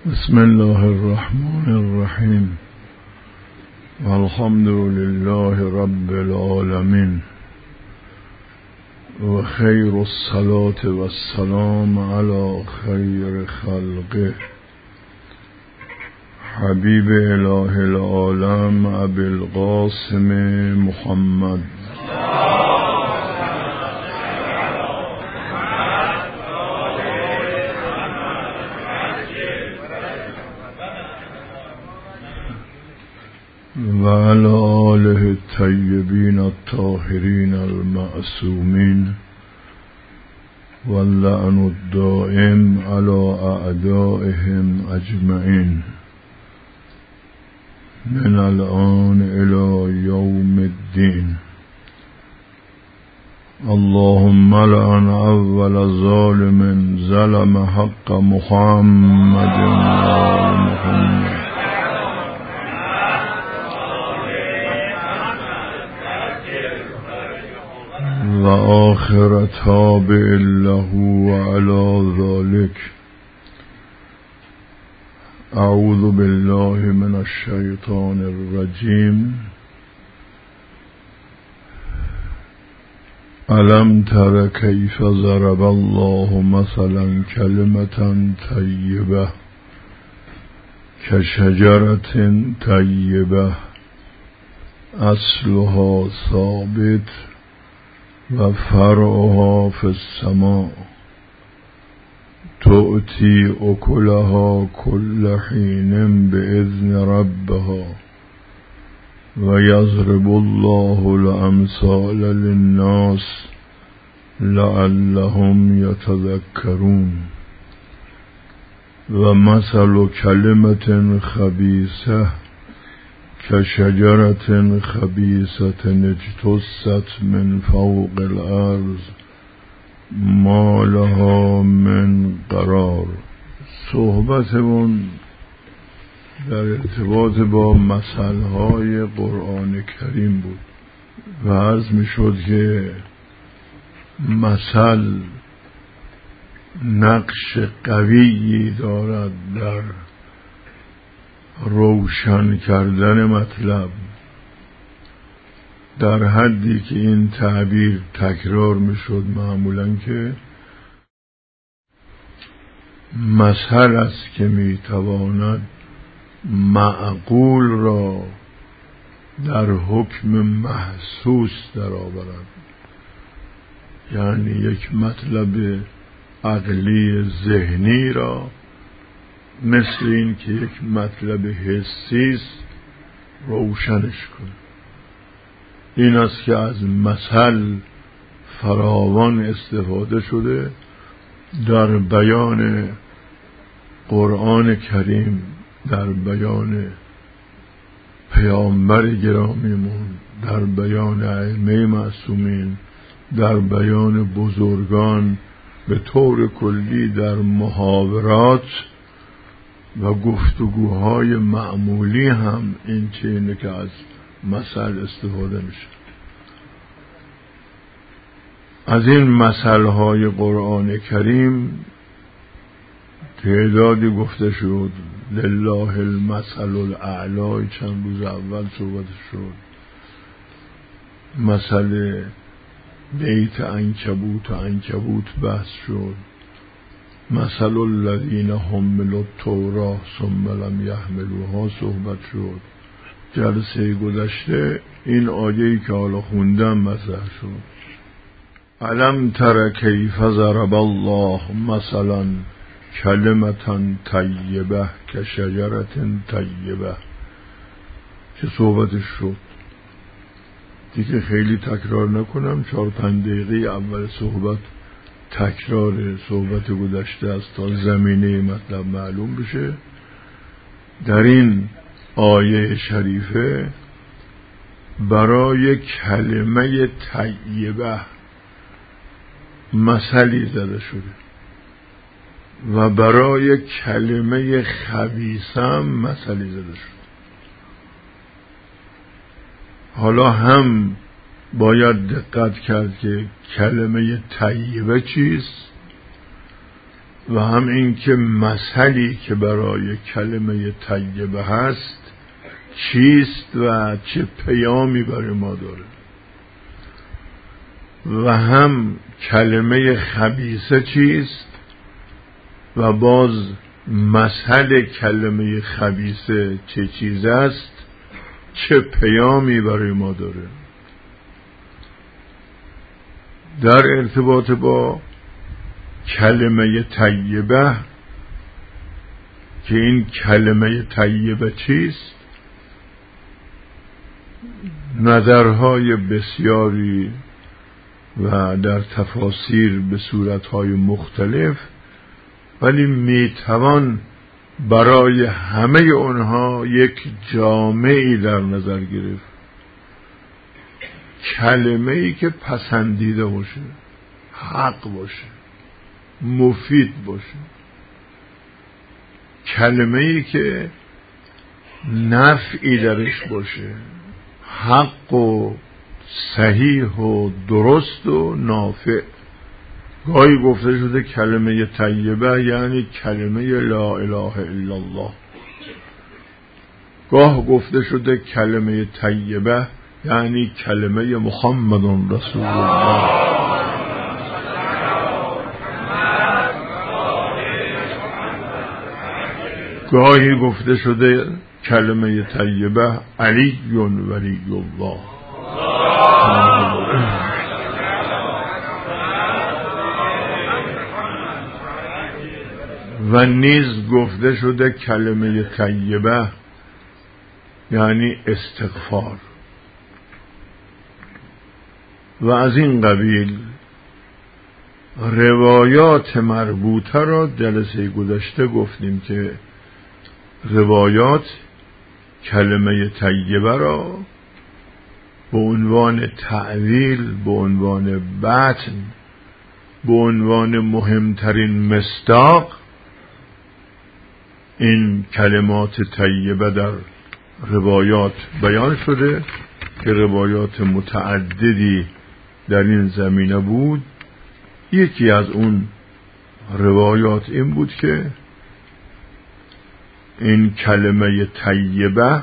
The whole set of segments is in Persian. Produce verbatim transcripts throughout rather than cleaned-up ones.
بسم الله الرحمن الرحیم والحمد لله رب العالمین و خیر الصلاة و السلام علی خیر خلقه حبیب اله العالم ابی القاسم محمد و علی آله الطیبین الطاهرین المعصومین واللعن الدائم علی اعدائهم اجمعین من الآن الی یوم الدین. اللهم لعن اول ظالم ظلم حق محمد و آل محمد و آخر تابع له و علی ذلك. اعوذ بالله من الشیطان الرجیم. الم تر کیف ضرب الله مثلا کلمة طیبة کشجرة طیبة اصلها ثابت و فرعها فی السماء تؤتی اکلها کل حین باذن ربها و یضرب الله الامثال للناس لعلهم یتذکرون. و مثل کلمة خبیثة کشجرة خبیثة اجتثت من فوق الارض ما لها من قرار. صحبتمون در ارتباط با مثلهای قرآن کریم بود و عرض می شد که مثل نقش قویی دارد در روشن کردن مطلب، در حدی که این تعبیر تکرار می شد معمولاً که مثل است که می تواند معقول را در حکم محسوس در آورد، یعنی یک مطلب عقلی ذهنی را مثل این که یک مطلب حسی است روشنش کنه. این است که از مثل فراوان استفاده شده در بیان قرآن کریم، در بیان پیامبر گرامیمون، در بیان ائمه معصومین، در بیان بزرگان، به طور کلی در محاورات و گفتگوهای معمولی هم این چیزی که از مثل استفاده میشه. از این مثلهای قرآن کریم تعدادی گفته شد. لله المثل الاعلی چند روز اول صحبت شد. مثل بیت عنکبوت و عنکبوت بحث شد. مثل الذین حملوا التوراة ثم لم یحملوها صحبت شد. جلسه گذشته این آیه‌ای که حالا خوندم مطرح شد. الم تر کیف ضرب الله مثلا کلمة طیبة کشجرة طیبة که صحبتش شد. دیگه خیلی تکرار نکنم، چهار پنج دقیقه اول صحبت تکرار صحبت گذشته است تا زمینه مطلب معلوم بشه. در این آیه شریفه برای کلمه طیبه مثلی زده شده و برای کلمه خبیثه مثلی زده شده. حالا هم باید دقت کرد که کلمه طیبه چیست و هم این که مثلی که برای کلمه طیبه هست چیست و چه پیامی برای ما داره، و هم کلمه خبیثه چیست و باز مثل کلمه خبیثه چه چیز است، چه پیامی برای ما داره. در ارتباط با کلمه طیبه که این کلمه طیبه چیست، نظرهای بسیاری و در تفاسیر به صورتهای مختلف، ولی میتوان برای همه اونها یک جامعی در نظر گرفت. کلمه‌ای که پسندیده باشه، حق باشه، مفید باشه، کلمه‌ای که نفعی درش باشه، حق و صحیح و درست و نافع. گاهی گفته شده کلمه طیبه یعنی کلمه لا اله الا الله، گاه گفته شده کلمه طیبه یعنی کلمه محمد رسول الله. گاهی گفته شده کلمه طیبه علی ولی الله. و نیز گفته شده کلمه طیبه یعنی استغفار. و از این قبیل روایات مربوطه را جلسه گذشته گفتیم که روایات کلمه طیبه را به عنوان تعویل، به عنوان بطن، به عنوان مهمترین مصداق این کلمات طیبه در روایات بیان شده که روایات متعددی در این زمینه بود. یکی از اون روایات این بود که این کلمه طیبه،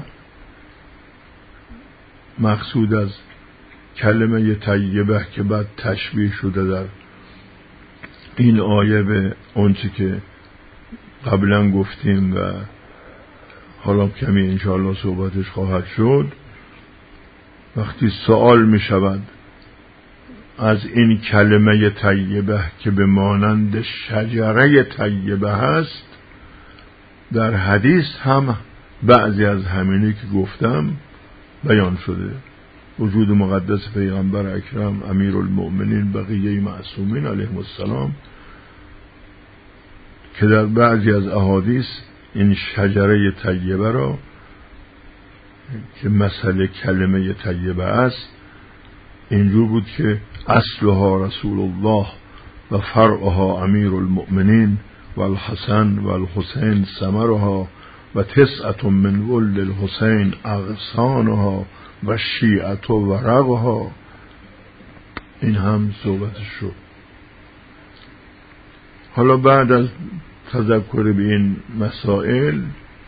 مقصود از کلمه طیبه که بعد تشبیه شده در این آیه به اونچه که قبلا گفتیم و حالا کمی انشاءالله صحبتش خواهد شد، وقتی سوال می شود از این کلمه طیبه که به مانند شجره طیبه هست، در حدیث هم بعضی از همینی که گفتم بیان شده. وجود مقدس پیغمبر اکرم امیر المؤمنین بقیه معصومین علیهم السلام که در بعضی از احادیث این شجره طیبه را که مثل کلمه طیبه است اینجور بود که اصلها رسول الله و فرعها امیر المؤمنین و الحسن و الحسین ثمرها و تسعة من ولد الحسین اغصانها و شیعت و ورقها. این هم صحبتش شد. حالا بعد از تذکر به این مسائل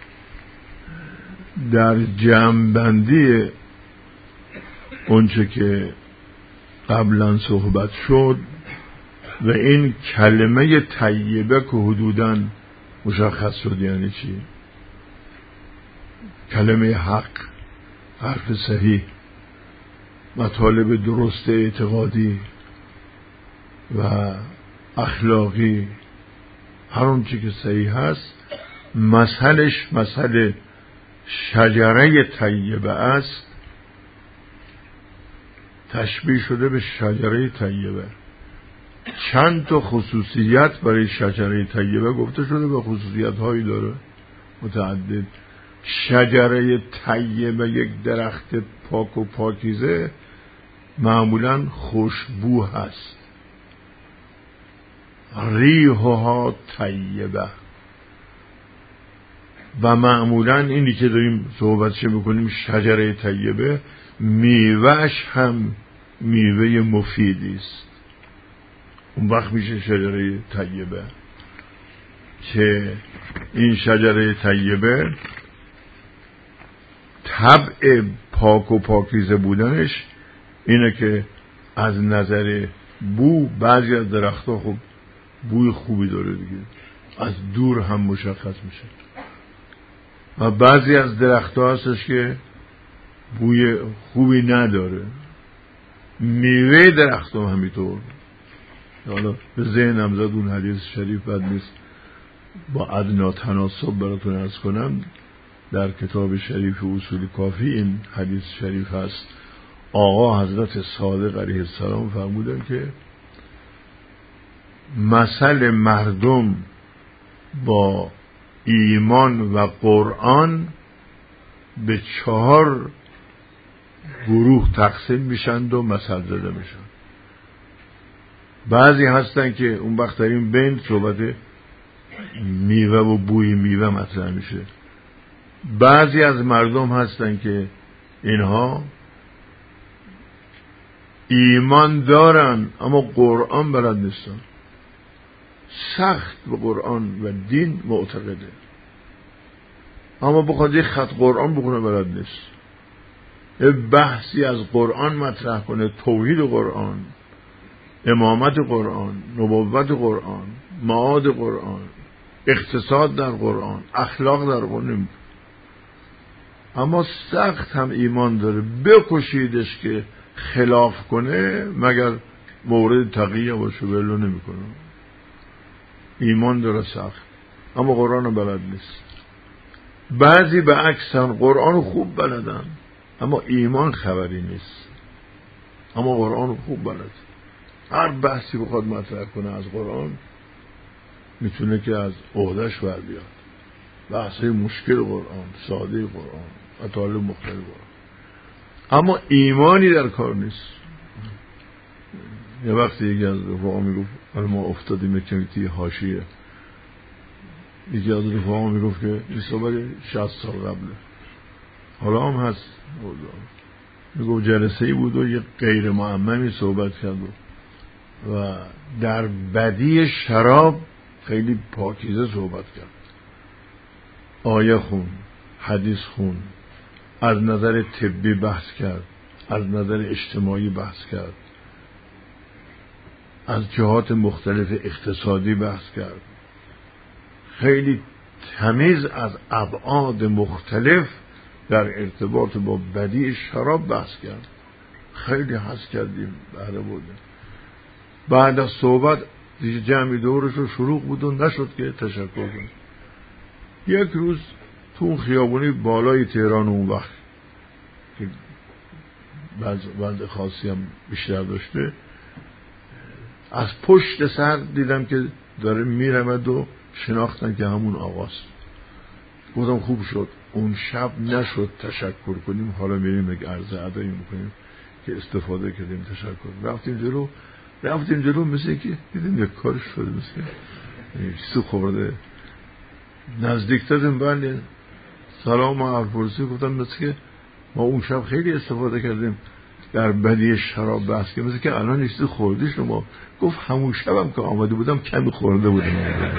در جمع‌بندی اونچه که قبلا صحبت شد و این کلمه طیبه که حدوداً مشخص شد یعنی چی، کلمه حق، حرف صحیح، مطالب درست اعتقادی و اخلاقی، هر اون چی که صحیح هست، مثلش مثل شجره طیبه است، تشبیه شده به شجره طیبه. چند تا خصوصیت برای شجره طیبه گفته شده و خصوصیت هایی داره متعدد. شجره طیبه، یک درخت پاک و پاکیزه، معمولا خوشبو هست، ریحها طیبه، و معمولا اینی که داریم صحبتش میکنیم شجره طیبه، میوهش هم میوه مفیدی است، اون وقت میشه شجره طیبه. که این شجره طیبه طبع پاک و پاکیزه بودنش اینه که از نظر بو بعضی از درختها خب بوی خوبی داره دیگه، از دور هم مشخص میشه، و بعضی از درختها هستش که بوی خوبی نداره. میوه درختها همینطور. حالا به ذهنم زد اون حدیث شریف بد نیست با ادنا تناسب براتون عرض کنم. در کتاب شریف اصول کافی این حدیث شریف هست. آقا حضرت صادق علیه السلام فرمودن که مثل مردم با ایمان و قرآن به چهار گروه تقسیم میشند و مثل زده میشن. بعضی هستن که اون وقت در این بین صحبت میوه و بوی میوه مطرح میشه. بعضی از مردم هستن که اینها ایمان دارن اما قرآن بلد نیستن، سخت به قرآن و دین معتقده، اما بخواد یک خط قرآن بخونه بلد نیست. یه بحثی از قرآن مطرح کنه، توحید قرآن، امامت قرآن، نبوت قرآن، معاد قرآن، اقتصاد در قرآن، اخلاق در قرآن، اما سخت هم ایمان داره. بکشیدش که خلاف کنه مگر مورد تقیه باشه ولو نمی کنه. ایمان داره سخت اما قرآن بلد نیست. بعضی به عکسن قرآن خوب بلدن اما ایمان خبری نیست، اما قرآن خوب بلد. هر بحثی بخواد مطرح کنه از قرآن میتونه که از عهدهش بر بیاد. بحثی مشکل قرآن، ساده قرآن، مطالب مختلف قرآن، اما ایمانی در کار نیست. یه وقتی یکی از رفاقا میگفت، حالا ما افتادیم کمیتی حاشیه، یکی از رفاقا میگفت که این صحبت شصت سال قبله، حالا هم هست. میگفت جلسه ای بود و یه غیر معممی صحبت کرد و در بدی شراب خیلی پاکیزه صحبت کرد، آیه خون، حدیث خون، از نظر طبی بحث کرد، از نظر اجتماعی بحث کرد، از جهات مختلف اقتصادی بحث کرد، خیلی تمیز از ابعاد مختلف در ارتباط با بدی شراب بحث کرد. خیلی حس کردیم بهره بودیم. بعد از صحبت دیگه جمعی دورش رو شروع بود و نشد که تشکر کنیم. یک روز تو اون خیابونی بالای تهران اون وقت که بند خاصی هم بیشتر داشته، از پشت سر دیدم که داره میرمد و شناختن که همون آقاست. گفتم خوب شد اون شب نشد تشکر کنیم، حالا میریم یک عرض ادایی میکنیم که استفاده کردیم تشکر. رفتیم جلو رفتیم جلو مثل که دیدیم یک کارش شده، مثل چیزی خورده. نزدیک دادیم بله سلام و عرض گفتم مثل که ما اون شب خیلی استفاده کردیم در بدی شراب بحث که مثل که الان یه چیزی خوردی شما. گفت همون شبم که آمده بودم کمی خورده بودم.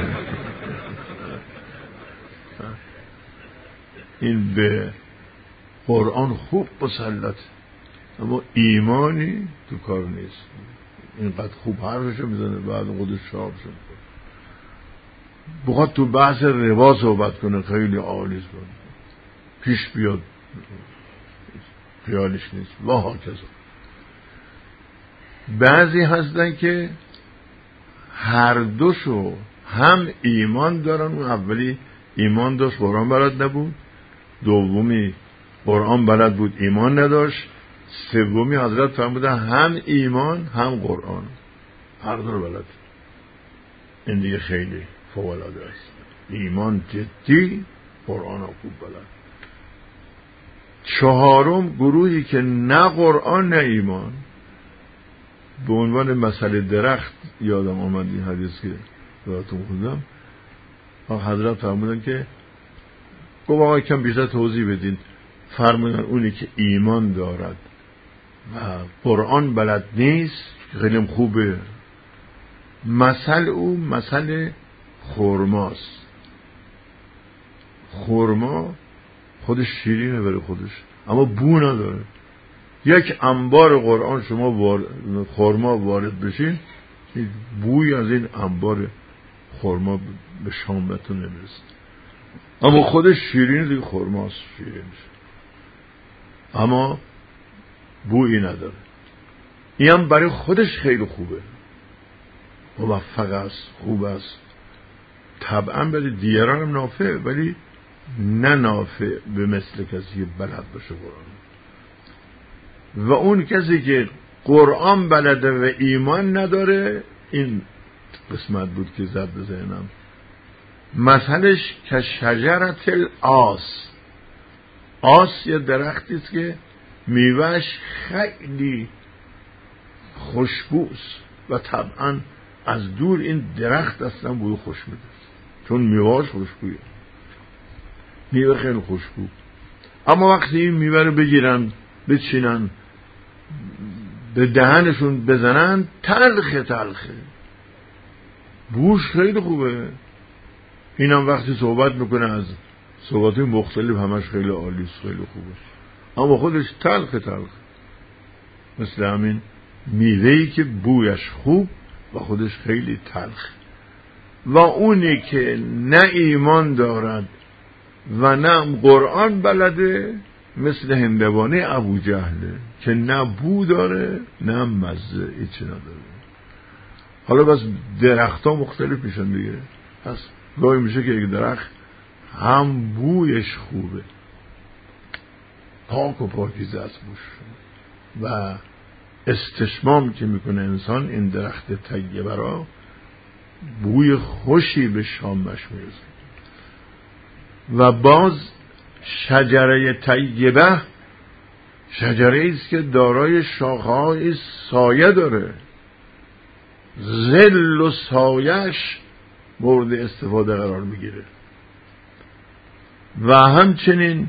این به قرآن خوب مسلط اما ایمانی تو کار نیست. اینقدر خوب حرفشو میزنه بعد خودش شراب شد. بخواد تو بحث ربا صحبت کنه خیلی عالیست، پیش بیاد خیالش نیست. و ها کذا بعضی هستن که هر دوشو هم ایمان دارن. اون اولی ایمان داشت قرآن بلد نبود، دومی قرآن بلد بود ایمان نداشت، سومی حضرت فرمودن هم ایمان هم قرآن، هر دو رو بلد. این دیگه خیلی فوق‌العاده است. ایمان جدی، قرآن هم خوب بلد. چهارم گروهی که نه قرآن نه ایمان. به عنوان مسئله درخت یادم آمد این حدیث که براتون خوندم، حضرت فرمودن که گفت آقا کم بیشتر توضیح بدین. فرمودن اونی که ایمان دارد و قرآن بلد نیست خیلی خوبه، مثل او مثل خرماست. خرما خودش شیرینه برای خودش اما بو نداره. یک انبار قرآن شما وارد خرما وارد بشین بوی از این انبار خرما به شامتون نمیرسه، اما خودش شیرینه دیگه. خرماست شیرین اما بویی نداره. این هم برای خودش خیلی خوبه، موفق است، خوب است، طبعا برای دیگران هم نافع، ولی نه نافع به مثل کسی بلد باشه قرآن. و اون کسی که قرآن بلده و ایمان نداره، این قسمت بود که زد به ذهنم، مثلش که شجرت الآس. آس یه درختی است که میوهش خیلی خوشبوست و طبعا از دور این درخت اصلا بوی خوش میده چون میوهاش خوشبویه، میوه خیلی خوشبو. اما وقتی این میوه رو بگیرن بچینن به دهنشون بزنن تلخه تلخه، بوش خیلی خوبه. اینم وقتی صحبت میکنه از صحبت‌های مختلف همش خیلی عالیه، خیلی خوبه، اما خودش تلخه تلخه. مثل همین میوه‌ای که بویش خوب و خودش خیلی تلخ. و اونی که نه ایمان دارد و نه قرآن بلده مثل هندوانه ابو جهله که نه بو داره نه مزه، هیچی نداره. حالا بس درخت ها مختلف میشن دیگه. پس گاهی میشه که یک درخت هم بویش خوبه، پاک و پاکیزه است بوش و استشمام که میکنه انسان این درخت طیبه را، بوی خوشی به شامش میرسه. و باز شجره طیبه شجره است که دارای شاخه‌های سایه داره، ظل و سایش مورد استفاده قرار میگیره. و همچنین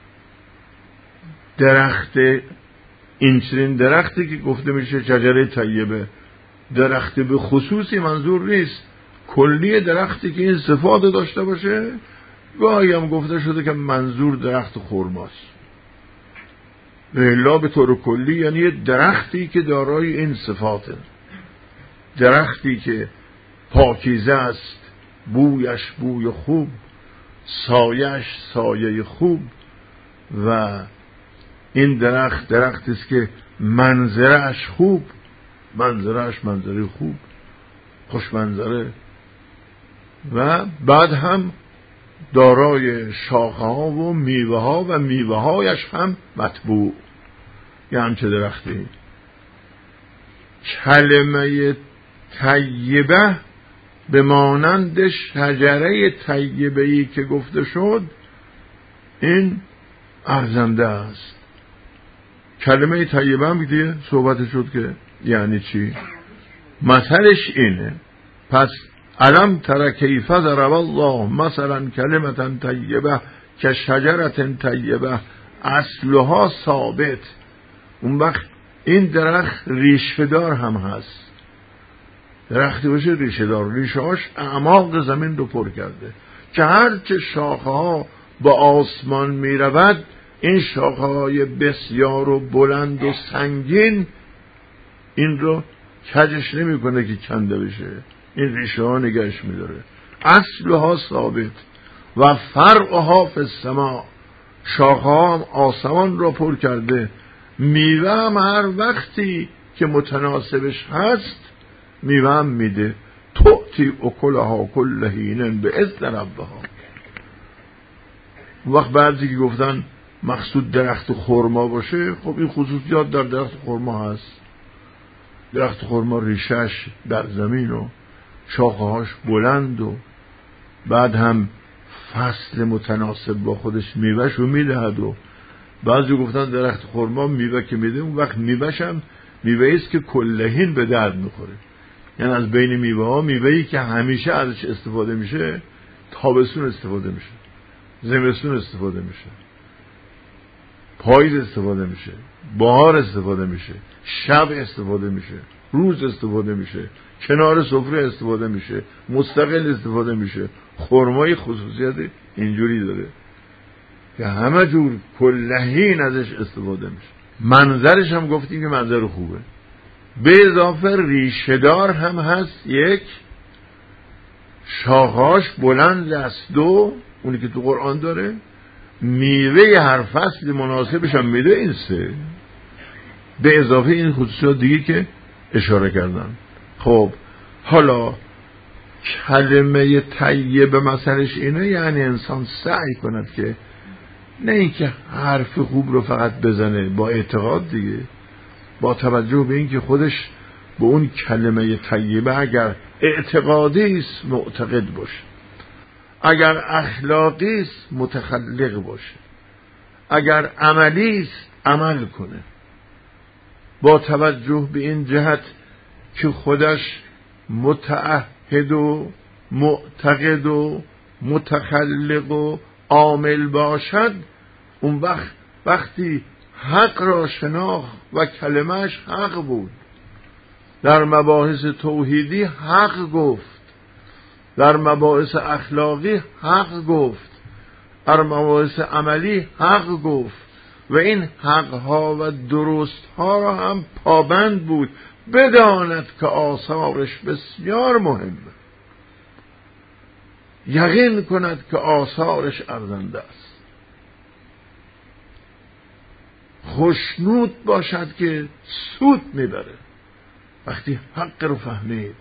درخت این چنین درختی که گفته میشه شجره طیبه، درخت به خصوصی منظور نیست، کلی درختی که این صفات داشته باشه. گاهی هم گفته شده که منظور درخت خرماست، الا به طور کلی یعنی یه درختی که دارای این صفاته، درختی که پاکیزه است، بویش بوی خوب، سایش سایه خوب. و این درخت درختی است که منظرش خوب، منظرش منظره خوب، خوش منظره. و بعد هم دارای شاخه ها و میوه ها و میوه هایش هم مطبوع. یه همچه درختی. کلمه طیبه به مانند شجره طیبه ای که گفته شد این ارزنده است. کلمه طیبه هم دیگه صحبت شد که یعنی چی؟ مثلش اینه. پس علم تر کیف ضرب الله مثلا کلمة طیبه که شجرة طیبه اصلها ثابت. اون وقت این درخت ریشه‌دار هم هست. درختی باشه ریشه‌دار، ریشه‌هاش اعماق زمین رو پر کرده که هرچه شاخه‌ها با آسمان می رود، این شاخه‌های بسیار و بلند و سنگین این رو کجش نمی کنه که کنده بشه، این ریشه ها نگهش می داره. اصلها ثابت و فرعها فی السماء، شاخه‌ها هم آسمان را پر کرده. میوه هم هر وقتی که متناسبش هست میوه هم میده. تؤتی اکلها کل حین باذن ربها. وقت بعضی که گفتن مقصود درخت خرما باشه، خب این خصوصیات در درخت خرما هست. درخت خرما ریشش در زمین و شاخه‌هاش بلند و بعد هم فصل متناسب با خودش میوهش رو میدهد. و بعضی گفتن درخت خرما میوه که میده اون وقت میوهش هم میوهی است که کلهین به درد میخوره، یعنی از بین میوه ها میوهی که همیشه ازش استفاده میشه، تابستون استفاده میشه، زمستون استفاده میشه، پاییز استفاده میشه، بهار استفاده میشه، شب استفاده میشه، روز استفاده میشه، کنار سفره استفاده میشه، مستقل استفاده میشه. خرمای خصوصیت اینجوری داره که همه جور کلهین ازش استفاده میشه. منظرش هم گفتیم که منظر خوبه. به اضافه ریشه‌دار هم هست، یک شاخهاش بلند است، دو اونی که تو قرآن داره، میوه هر فصل مناسبش هم میده، این سه. به اضافه این خصوصیات دیگه که اشاره کردن. خب حالا کلمه طیبه مثلش اینه، یعنی انسان سعی کند که نه اینکه حرف خوب رو فقط بزنه با اعتقاد دیگه، با توجه به اینکه خودش به اون کلمه طیبه اگر اعتقادی است معتقد باشه، اگر اخلاقی است متخلق باشه، اگر عملی است عمل کنه، با توجه به این جهت که خودش متعهد و معتقد و متخلق و عامل باشد. اون وقت وقتی حق را شناخت و کلمهش حق بود، در مباحث توحیدی حق گفت، در مباحث اخلاقی حق گفت، در مباحث عملی حق گفت و این حقها و درستها را هم پابند بود. بداند که آثارش بسیار مهمه، یقین کند که آثارش ارزنده است، خوشنود باشد که سود میبره. وقتی حق رو فهمید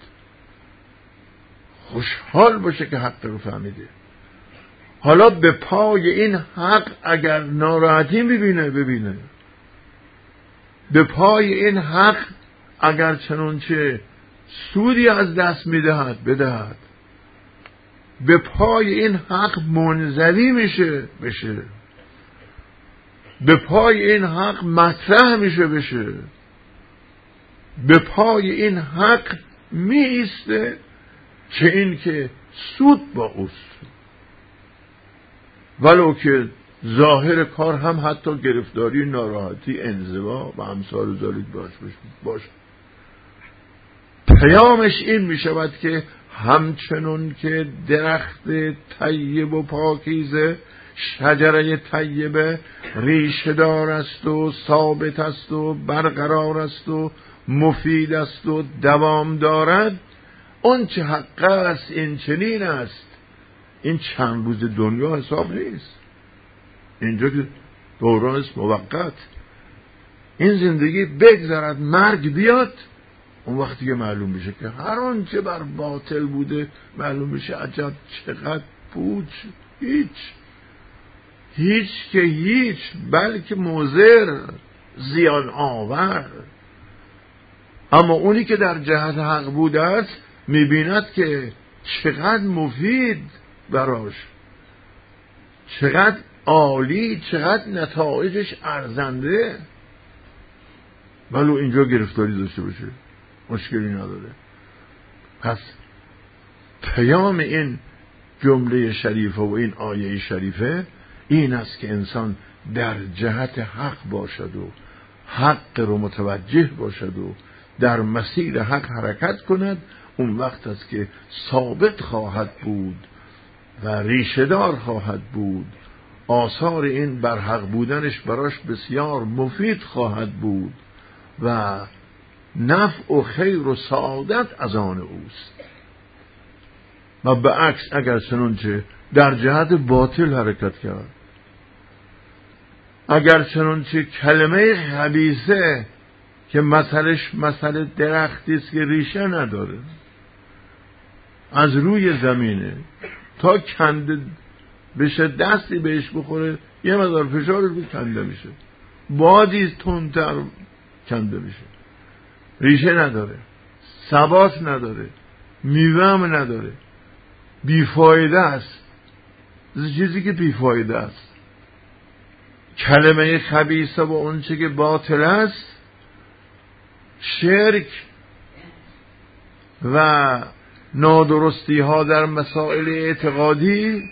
خوشحال باشه که حق رو فهمیده. حالا به پای این حق اگر ناراحتی ببینه ببینه، به پای این حق اگر چنانچه سودی از دست میدهد بدهد، به پای این حق منزوی میشه بشه، به پای این حق مطرح میشه بشه، به پای این حق می ایسته که این که سود با اوست، ولو که ظاهر کار هم حتی گرفتاری، ناراحتی، انزوا و امثال ذالک باشه. پیامش این می شود که همچنون که درخت طیب و پاکیزه، شجره طیبه ریشه دار است و ثابت است و برقرار است و مفید است و دوام دارد، اون چه حق است این چنین است. این چند روز دنیا حساب نیست، اینجا که دوران است موقت. این زندگی بگذرد، مرگ بیاد، اون وقتی که معلوم میشه که هر آن چه بر باطل بوده معلوم میشه عجب چقدر پوچ، هیچ هیچ که هیچ، بلکه مضر، زیان آور. اما اونی که در جهت حق بوده است میبیند که چقدر مفید براش، چقدر عالی، چقدر نتایجش ارزنده. ولو اینجا گرفتاری داشته باشه مشکلی نداره. پس پیام این جمله شریفه و این آیه شریفه این است که انسان در جهت حق باشد و حق رو متوجه باشد و در مسیر حق حرکت کند. اون وقت است که ثابت خواهد بود و ریشه‌دار خواهد بود، آثار این بر حق بودنش براش بسیار مفید خواهد بود و نفع و خیر و سعادت از آن اوست. و به عکس اگر چنانچه در جهت باطل حرکت کرد، اگر چنانچه کلمه خبیثه که مثلش مثل درختی است که ریشه نداره، از روی زمینه تا کنده بشه، دستی بهش بخوره یه مقدار فشار رو کنده میشه، بادی تندتر کنده میشه، ریشه نداره، ثبات نداره، میوه هم نداره، بیفایده است. چیزی که بیفایده است کلمه خبیثه و اون چه که باطل است، شرک و نادرستی ها در مسائل اعتقادی،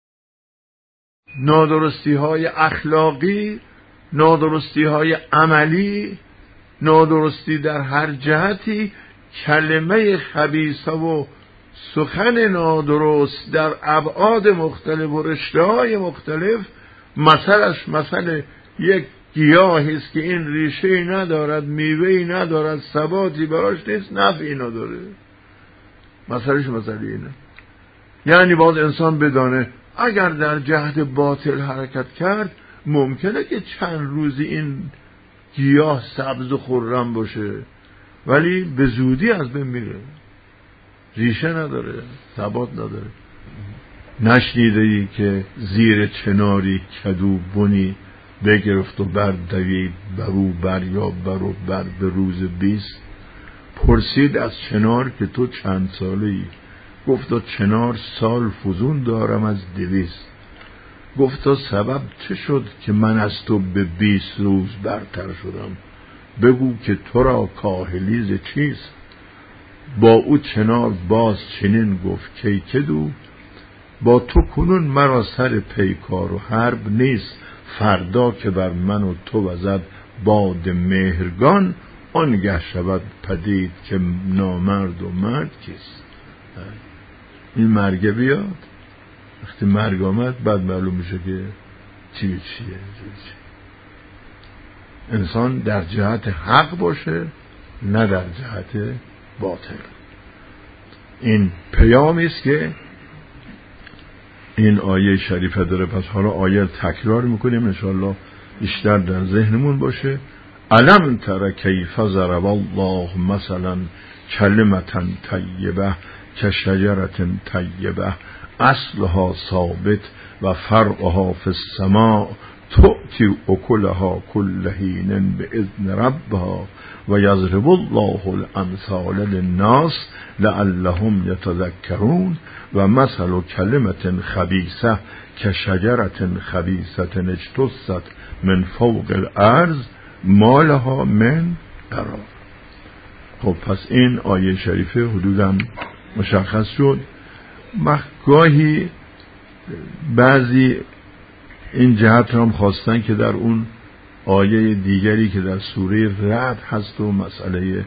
نادرستی های اخلاقی، نادرستی های عملی، نادرستی در هر جهتی، کلمه خبیثه و سخن نادرست در ابعاد مختلف و رشته‌های مختلف مثلش مثل یک گیاهی است که این ریشه‌ای ندارد، میوه‌ای ندارد، ثباتی براش نیست، نفعی نداره. مثلش مثل اینه. یعنی باید انسان بدانه اگر در جهت باطل حرکت کرد ممکنه که چند روزی این گیاه سبز و خرم باشه ولی به زودی از بین میره، ریشه نداره، ثبات نداره. نشنیده ای که زیر چناری کدو بنی بگرفت و بر دوید برو بر یا برو بر به روز بیست؟ پرسید از چنار که تو چند ساله ای؟ گفتا چنار سال فزون دارم از دویست. گفتا سبب چه شد که من از تو به بیست روز برتر شدم؟ بگو که تو را کاهلیز چیست؟ با او چنار باز چنین گفت که کدو با تو کنون مرا سر پیکار و حرب نیست. فردا که بر من و تو وزد باد مهرگان آنگه شود پدید که نامرد و مرد کیست. این مرگ بیاد، وقتی مرگ آمد بعد معلوم میشه که چی به چیه. انسان در جهت حق باشه نه در جهت باطل. این پیامی است که این آیه شریفه داره. پس حالا آیه تکرار میکنیم انشاءالله بیشتر در ذهنمون باشه. علم تر کیف ضرب الله مثلا کلمة طیبه کشجرة طیبه اصلها ثابت و فرعها فی السماء تؤتی اکلها کل حین باذن ربها و یضرب الله الامثال للناس لعلهم یتذکرون و مثل کلمة خبیثه کشجرة خبیثة اجتثت من فوق الارض ما لها من قرار. خب پس این آیه شریفه حدوداً مشخص شد. گاهی بعضی این جهت را هم خواستن که در اون آیه دیگری که در سوره رعد هست و مسئله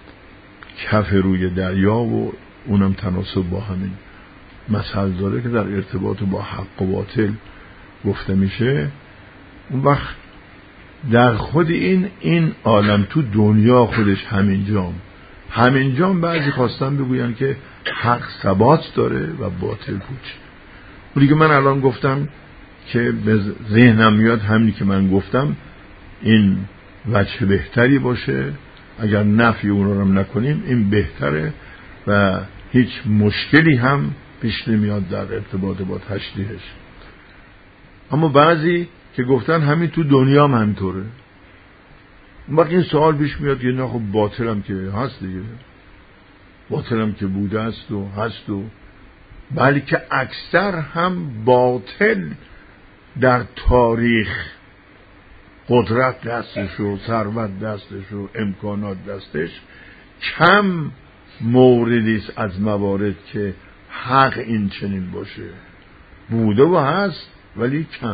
کف روی دریا و اونم تناسب با همین مسئله داره که در ارتباط با حق و باطل گفته میشه. اون وقت در خود این این عالم تو دنیا خودش همینجام همینجام بعضی خواستن بگوین که حق ثبات داره و باطل پوچ. اونی که من الان گفتم که به ذهنم میاد همینی که من گفتم این وجه بهتری باشه. اگر نفی اون رو هم نکنیم این بهتره و هیچ مشکلی هم پیش نمیاد در ارتباط با تشریحش. اما بعضی که گفتن همین تو دنیا هم همینطوره. اون وقت این سوال پیش میاد که نه خب باطل هم که هست دیگه، باطل هم که بوده است و هست و بلکه اکثر هم باطل در تاریخ قدرت دستش و ثروت دستش و امکانات دستش کم موردی است از موارد که حق این چنین باشه. بوده و هست ولی کم.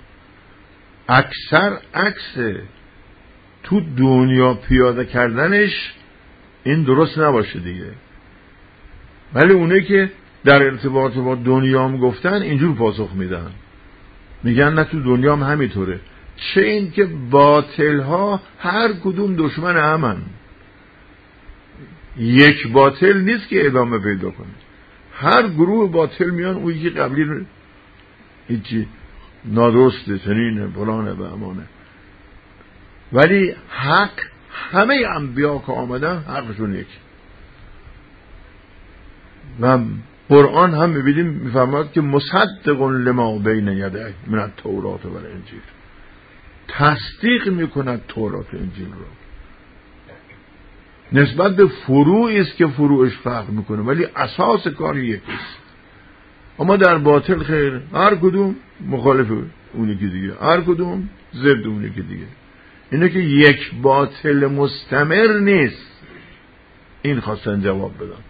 اکثر عکس تو دنیا پیاده کردنش این درست نباشه دیگه. ولی اونه که در ارتباط با دنیا هم گفتن اینجور پاسخ میدن، میگن نه تو دنیا هم همینطوره. چه این که باطل ها هر کدوم دشمن همن، یک باطل نیست که ادامه پیدا کنه. هر گروه باطل میان اون یکی قبلی رو هیچی نادرسته چنینه فلانه به امانه. ولی حق همه انبیا که آمدن حقشون یک. و قرآن هم میبینیم میفرماد که مصدق لما بین یدیه من التوراة و الانجیل، تصدیق میکند تورات و انجیل رو. نسبت به فروعی است که فروعش فرق میکنه ولی اساس کار یکیست. اما در باطل خیر هر کدوم مخالف اون یکی دیگه، هر کدوم ضد اون یکی دیگه. اینه که یک باطل مستمر نیست. این خواستن جواب بدم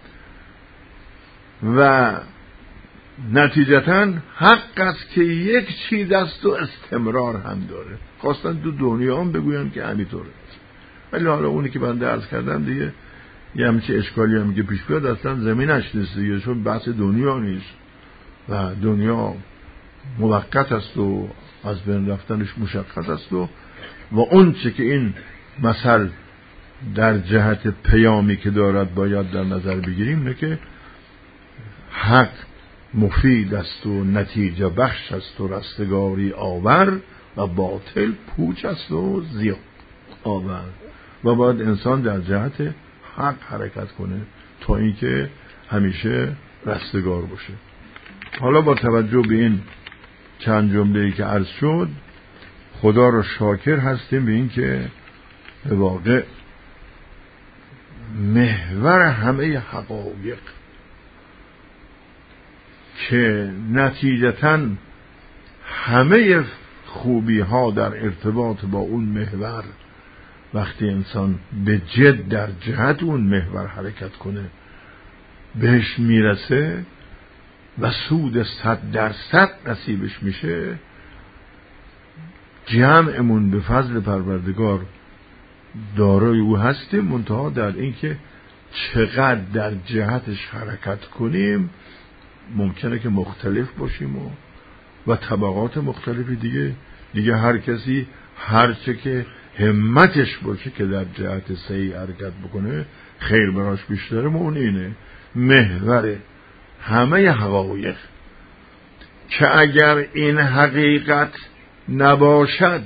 و نتیجتاً حق است که یک چیز است و استمرار هم داره. خواستن تو دنیا هم بگویم که همینطوره. ولی حالا اونی که بنده عرض کردم دیگه یه همچه اشکالی هم که پیش بیاد اصلا زمینش نیست دیگه، چون بحث دنیا نیست و دنیا موقت است و از بین رفتنش مشقت است و و اون چه که این مثل در جهت پیامی که دارد باید در نظر بگیریم اینه که حق مفید است و نتیجه بخش است و رستگاری آور و باطل پوچ است و زیاد آور و باید انسان در جهت حق حرکت کنه تا اینکه همیشه رستگار باشه. حالا با توجه به این چند جمله‌ای که عرض شد خدا رو شاکر هستیم به این که به واقع محور همه حقایق که نتیجتاً همه خوبی ها در ارتباط با اون محور وقتی انسان به جد در جهت اون محور حرکت کنه بهش میرسه و سود صد درصد نصیبش میشه. جمعمون به فضل پروردگار دارای او هستیم، منتها در این که چقدر در جهتش حرکت کنیم ممکنه که مختلف باشیم و و طبقات مختلفی دیگه دیگه هر کسی هر چه که همتش باشه که در جهت صحیح حرکت بکنه خیر براش بیشتره. ما اون اینه محور همه حقایق که اگر این حقیقت نباشد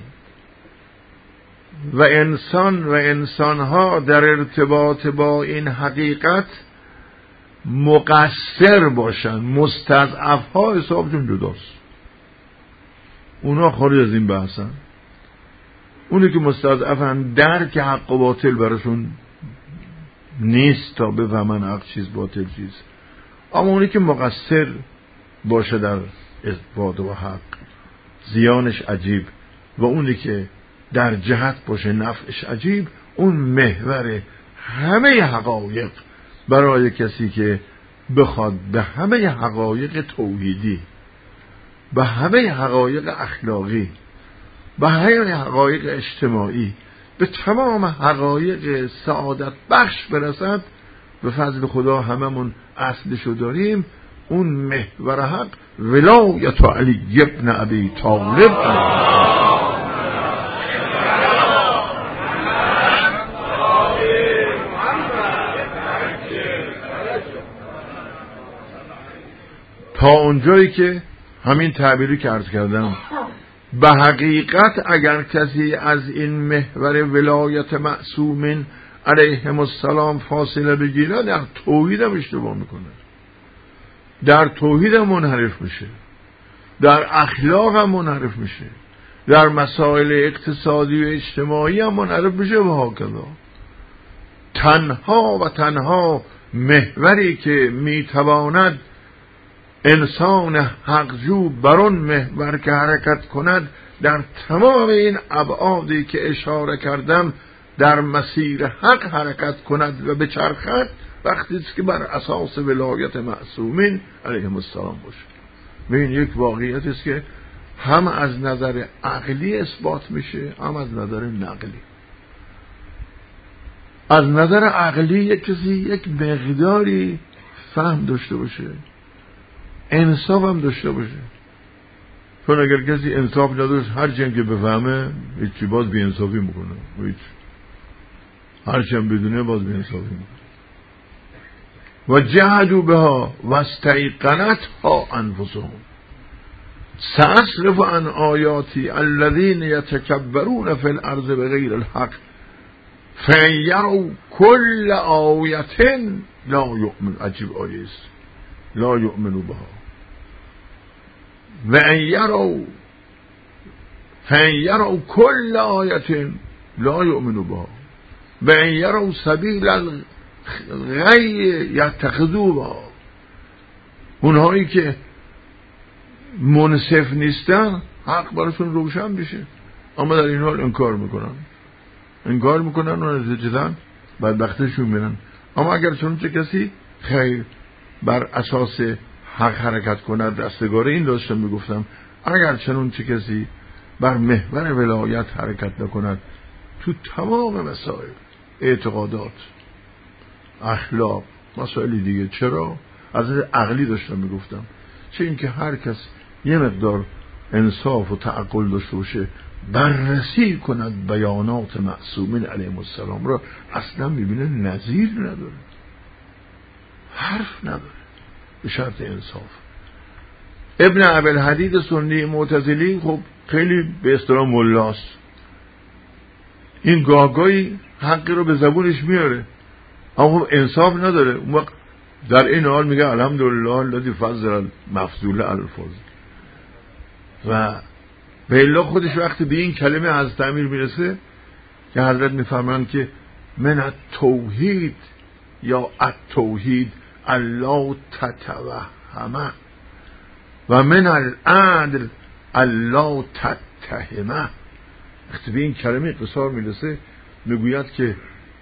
و انسان و انسانها در ارتباط با این حقیقت مقصر باشن، مستضعف ها حسابشون جداست، اونا خارج از این بحثن. اونی که مستضعفن درک حق و باطل براشون نیست تا بفهمن حق چیز باطل چیز، اما اونی که مقصر باشه در اثبات و حق زیانش عجیب و اونی که در جهت باشه نفعش عجیب. اون محور همه حقایق برای کسی که بخواد به همه حقایق توحیدی، به همه حقایق اخلاقی، به همه حقایق اجتماعی، به تمام حقایق سعادت بخش برسد، به فضل خدا هممون اصلشو داریم. اون محور حق ولایت علی ابن ابی طالب تا اونجایی که همین تعبیری که عرض کردم به حقیقت اگر کسی از این محور ولایت معصومین علیهم السلام فاصله بگیره در توحید هم اشتباه میکنه، در توحید هم منحرف میشه، در اخلاق هم منحرف میشه، در مسائل اقتصادی و اجتماعی هم منحرف میشه و هاکذا. تنها و تنها محوری که میتواند انسان حقجو بر اون محور که حرکت کند در تمام این ابعادی که اشاره کردم در مسیر حق حرکت کند و بچرخد وقتی است که بر اساس ولایت معصومین علیهم السلام باشه. و این یک واقعیت است که هم از نظر عقلی اثبات میشه هم از نظر نقلی. از نظر عقلی یک کسی یک مقداری فهم داشته باشه، انصاف هم داشته باشه، چون اگر کسی انصاف نداشت هر چیم که بفهمه هیچی باز بی انصافی میکنه، هیچ هر چیم بدونه باز بی انصافی میکنه. و جهدوا بها و استیقنتها انفسهم سأصرف عن آیاتی الذین یتکبرون فی الارض بغیر الحق فإن یروا کل آیة لا یؤمن. عجیب آیه است. لا یؤمنوا بها و ان یروا فإن یروا کل آیة لا یؤمنوا بها و ان یروا سبیل الغی یتخذوها. اونهایی که منصف نیستن حق براشون روشن بشه اما در این حال انکار میکنن انکار میکنن و نتیجتاً بدبختشون میرن. اما اگر چون چه کسی خیر بر اساس حق حرکت کند رستگاره این داشتم میگفتم اگر چنون چه کسی بر محور ولایت حرکت نکند تو تمام مسائل اعتقادات اخلاق، مسائل دیگه. چرا؟ از عقلی داشتم میگفتم، چه اینکه هر کس یه مقدار انصاف و تعقل داشته باشه، بررسی کند بیانات معصومین علیهم السلام را، اصلا میبینه نظیر نداره، حرف نداره، به شرط انصاف. ابن ابوالحدید سنی معتزلی خب خیلی به اصطلاح ملاست، این گاهگاهی حقی رو به زبونش میاره اما خب انصاف نداره. اون وقت در این حال میگه الحمدلله الذی فضل المفضول علی الفضل. و به الا خودش وقتی به این کلمه حضرت امیر میرسه که حضرت میفرمایند که من التوحید یا التوحید الله تتوهمه و من العدل الله تتهمه. وقتی به این کلمه قصار میرسه میگوید که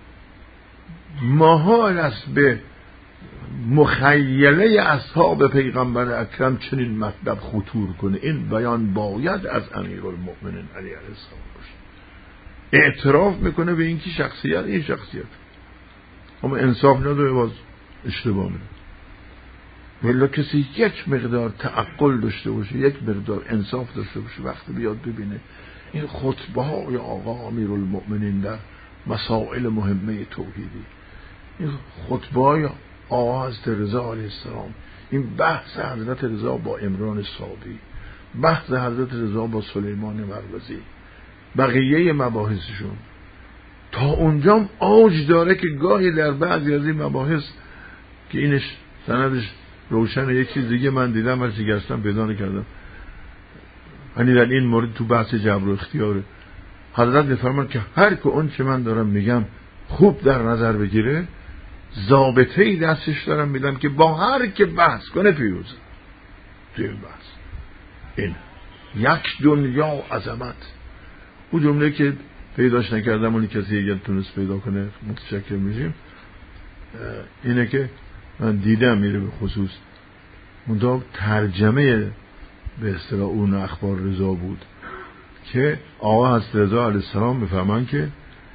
محال است به مخیله اصحاب پیغمبر اکرم چنین مطلب خطور کنه، این بیان باید از امیرالمؤمنین علیه السلام باشه. اعتراف میکنه به اینکه شخصیت این شخصیت، اما انصاف نداره، باز اشتباه میکنه. ولی کسی یک مقدار تعقل داشته باشه، یک مقدار انصاف داشته باشه، وقتی بیاد ببینه این خطبه های آقا امیرالمؤمنین در مسائل مهمه توحیدی، این خطبه های آقا حضرت رضا علیه السلام، این بحث حضرت رضا با عمران صابی، بحث حضرت رضا با سلیمان مروزی، بقیه مباحثشون تا اونجام اوج داره که گاهی در بعضی از این مباحث که اینش سندش روشن، یک چیز دیگه من دیدم ولی گشتم پیدا نکردم، یعنی در این مورد تو بحث جبر و اختیاره حضرت میفرمان که هر که اون چه من دارم میگم خوب در نظر بگیره، ضابطه‌ای دستش دارم میدم که با هر که بحث کنه پیروزه. توی این بحث این یک دنیا عظمت. اون جمله که پیداش نکردم اونی کسی اگر تونست پیدا کنه متشکر میشیم، اینه که من دیدم میره به خصوص منطقه ترجمه به اصطلاح اون اخبار رضا بود که آقا حضرت رضا علیه السلام میفهمن که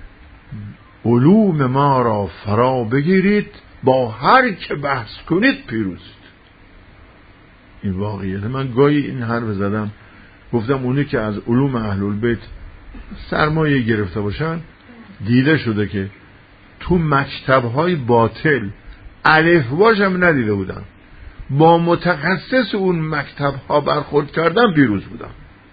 علوم ما را فرا بگیرید، با هر که بحث کنید پیروزید. این واقعیه. من گاهی این حرف زدم، گفتم اونی که از علوم اهل البیت سرمایه گرفته باشن، دیده شده که تو مکتب‌های باطل الفباش هم ندیده بودن، با متخصص اون مکتب‌ها برخورد کردن پیروز بودن.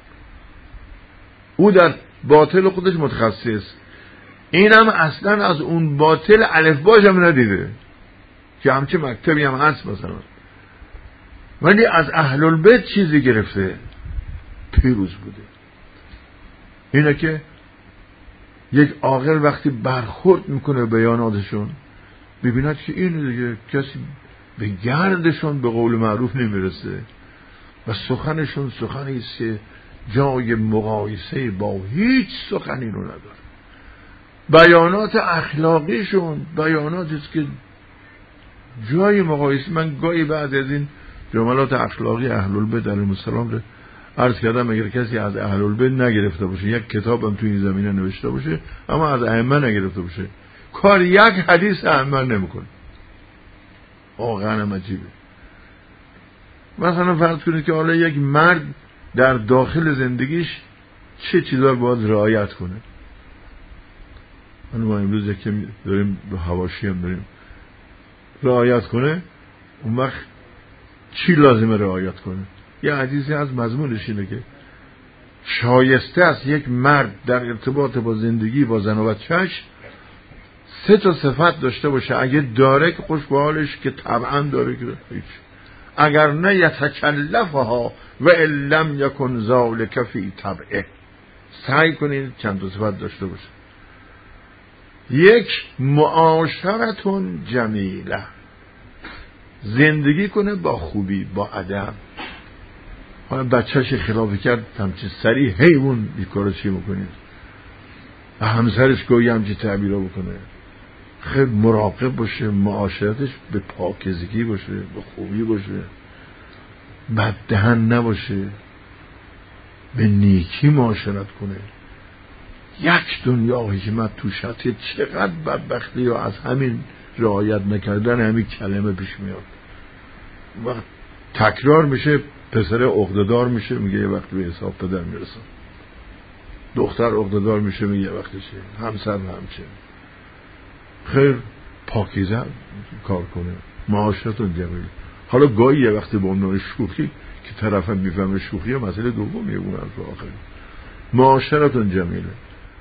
او در باطل خودش متخصص، اینم اصلا از اون باطل الفباش هم ندیده که همچه مکتبی هم هست مثلا، ولی از اهل البیت چیزی گرفته پیروز بوده. اینه که یک عاقل وقتی برخورد میکنه بیاناتشون ببیند که این دیگه کسی به گردشون به قول معروف نمیرسه و سخنشون سخنی است که جای مقایسه با هیچ سخنی رو نداره. بیانات اخلاقیشون بیاناتی است که جای مقایسه. من گاهی بعد از این جملات اخلاقی اهل البیت علیهم السلام رو عرض کردم، اگر کسی از اهل البیت نگرفته باشه، یک کتاب هم توی این زمینه نوشته باشه اما از ائمه نگرفته باشه، کار یک حدیث ائمه نمیکنه. واقعا عجیبه. مثلا فرض کنید که حالا یک مرد در داخل زندگیش چه چیزا رو باید رعایت کنه. من ما امروز که داریم به حواشی هم داریم رعایت کنه، اون وقت چی لازمه رعایت کنه؟ یه حدیثی از مضمونش اینه که شایسته است یک مرد در ارتباط با زندگی با زن و بچه‌اش سه تا صفت داشته باشه، اگه داره که خوش به حالش، که طبعا داره که هیچ، اگر نه یتکلفها و ان لم یکن ذلک فی طبعه. سعی کنید چند تا صفت داشته باشه. یک، معاشرتون جمیله، زندگی کنه با خوبی با ادب. حالا بچه‌ش خلافی کرد همچه سریع حیوان بیکارو چی میکنید، و همسرش گویی همچه تعبیرها بکنه. خیلی مراقب باشه، معاشرتش به پاکیزگی باشه، به خوبی باشه، بد دهن نباشه، به نیکی معاشرت کنه. یک دنیا حکمت توش هست. چقدر بدبختی ها از همین رعایت نکردن همین کلمه پیش میاد. وقت تکرار میشه، پسر عقده‌دار میشه، میگه یه وقت به حساب پدر میرسم. دختر عقده‌دار میشه، میگه یه وقت چه، همسر همچه. خیر پاکیزه کار کنه، معاشرتون جمیل. حالا گاهی یه وقتی با عنوان شوخی که طرفم میفهمه شوخیه، مسئله دومیه، اون از آخر معاشرتون جمیله.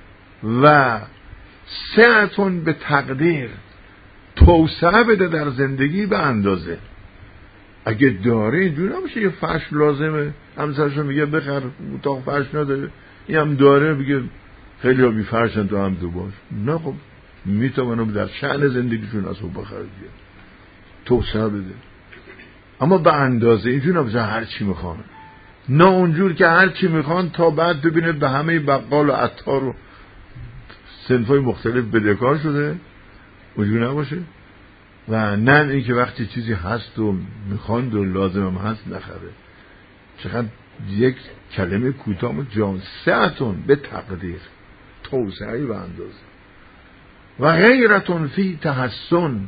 و سعتون به تقدیر، توسعه بده در زندگی به اندازه. اگه داره اینجور نمیشه یه فرش لازمه، همسرشو میگه بخر، اتاق فرش نداره، این هم داره میگه خیلی ها بی فرشن تو هم تو باش. نه خب میتونم در شأن زندگیشون از اون بخرد بیاد، توسعه بده، اما به اندازه. اینجور نمیشه هر چی میخوان، نه اونجور که هر چی میخوان تا بعد ببینه به همه بقال و عطار و صنفای مختلف بدهکار شده، اونجور نباشه. و نه این که وقتی چیزی هست و میخواند و لازم هم هست نخره. چقدر یک کلمه کوتاه و جان، سعتون به تقدیر، توسعه و اندازه. و غیرتون فی تحسن،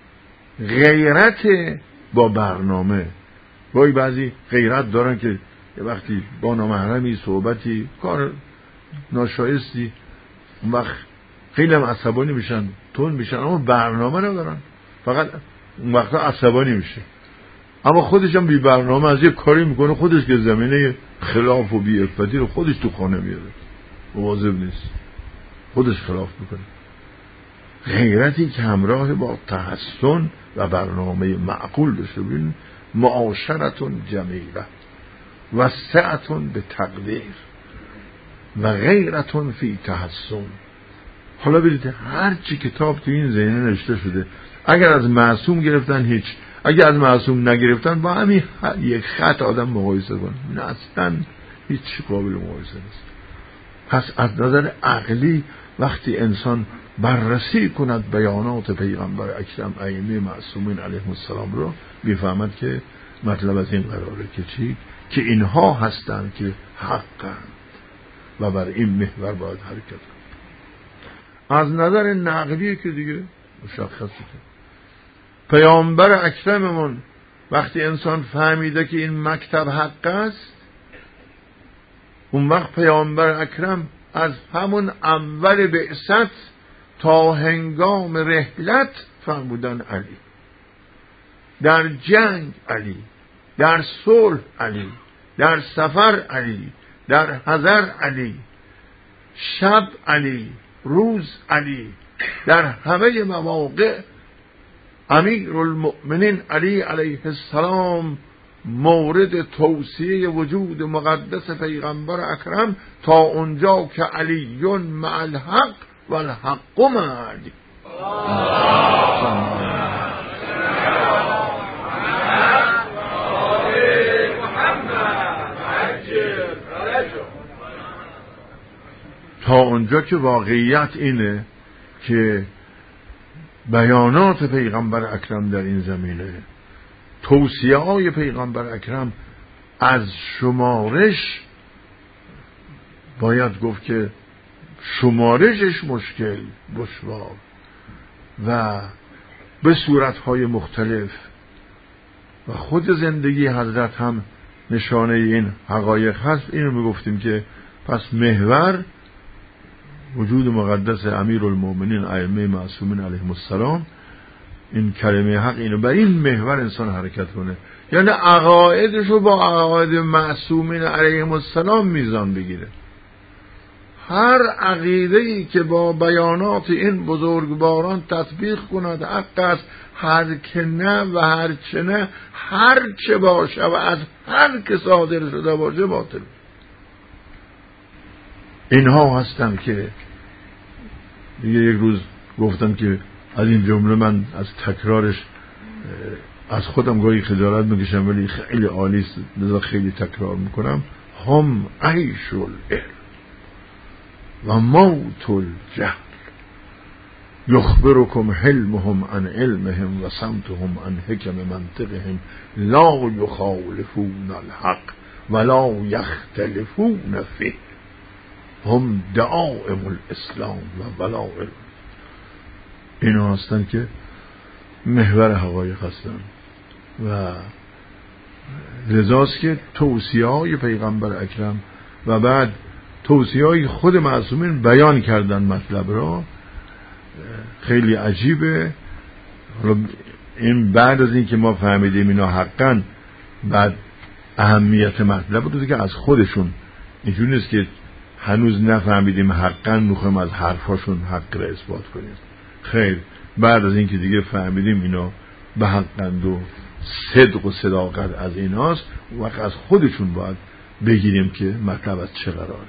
غیرت با برنامه. گاهی بعضی غیرت دارن که یه وقتی با نامحرمی صحبتی کار ناشایستی، اون وقت خیلی هم عصبانی میشن، تون میشن، اما برنامه ندارن، فقط اون وقتا عصبانی میشه، اما خودش هم بی برنامه از یه کاری میکنه، خودش که زمینه خلاف و بی عفتی رو خودش تو خانه میاره، مواظب نیست، خودش خلاف میکنه. غیرتی که همراه با تحسن و برنامه معقول داشته ببین، معاشرتون جمیله و سعتون به تقدیر و غیرتون فی تحسن. حالا برید هر چی کتاب تو این زمینه نوشته شده، اگر از معصوم گرفتن هیچ، اگر از معصوم نگرفتن با همین یک خط آدم مقایسه کن، نه اصلا هیچ قابل مقایسه نیست. پس از نظر عقلی وقتی انسان بررسی کند بیانات پیغمبر اکرم ائمه معصومین علیهم السلام رو، میفهمد که مطلب از این قراره که چی؟ که اینها هستند که حقند و بر این محور باید حرکت کنند. از نظر نقلی که دیگه مشخصه که پیامبر اکرممون وقتی انسان فهمیده که این مکتب حق است، اون وقت پیامبر اکرم از همون اول بعثت تا هنگام رحلت فرمودن علی، در جنگ علی، در صلح علی، در سفر علی، در حضر علی، شب علی، روز علی، در همه مواقع امیر المؤمنین علی علیه السلام مورد توصیه وجود مقدس پیغمبر اکرم تا اونجا که علیون مع الحق و الحق مع علی. تا اونجا که واقعیت اینه که بیانات پیغمبر اکرم در این زمینه، توصیه های پیغمبر اکرم از شمارش باید گفت که شمارشش مشکل، دشوار و به صورتهای مختلف، و خود زندگی حضرت هم نشانه این حقایق هست. اینو میگفتیم که پس محور وجود مقدس امیر المؤمنین ائمه معصومین علیهم السلام، این کلمه حق، اینو بر این محور انسان حرکت کنه، یعنی عقایدش رو با عقاید معصومین علیهم السلام میزان بگیره. هر عقیده‌ای که با بیانات این بزرگواران تطبیق کند حق است، هر که نه و هر چه نه، هر چه باشه و از هر که صادر شده باشه باطل. اینها هستن که دیگه یک روز گفتم که از این جمله من از تکرارش از خودم گاهی خجالت میکشم، ولی خیلی عالی است، لذا خیلی تکرار میکنم. هم عیش العلم و موت الجهل، یخبرکم حلمهم عن علمهم و سمتهم عن حکم منطقهم، لا یخالفون الحق ولا یختلفون فیه، هم دعائم الاسلام و بلاغ. اینا هستن که محور حقایق هستن و لذاست که توصیه های پیغمبر اکرم و بعد توصیه های خود معصومین بیان کردن مطلب را. خیلی عجیبه. این بعد از این که ما فهمیدیم اینا حقا، بعد اهمیت مطلب رو که از خودشون، اینجوری نیست که هنوز نفهمیدیم حقا میخوایم از حرفاشون حق را اثبات کنیم. خیر، بعد از این که دیگه فهمیدیم اینا به حقند و صدق و صداقت از ایناست، وقت از خودشون باید بگیریم که مطلب از چه قراره.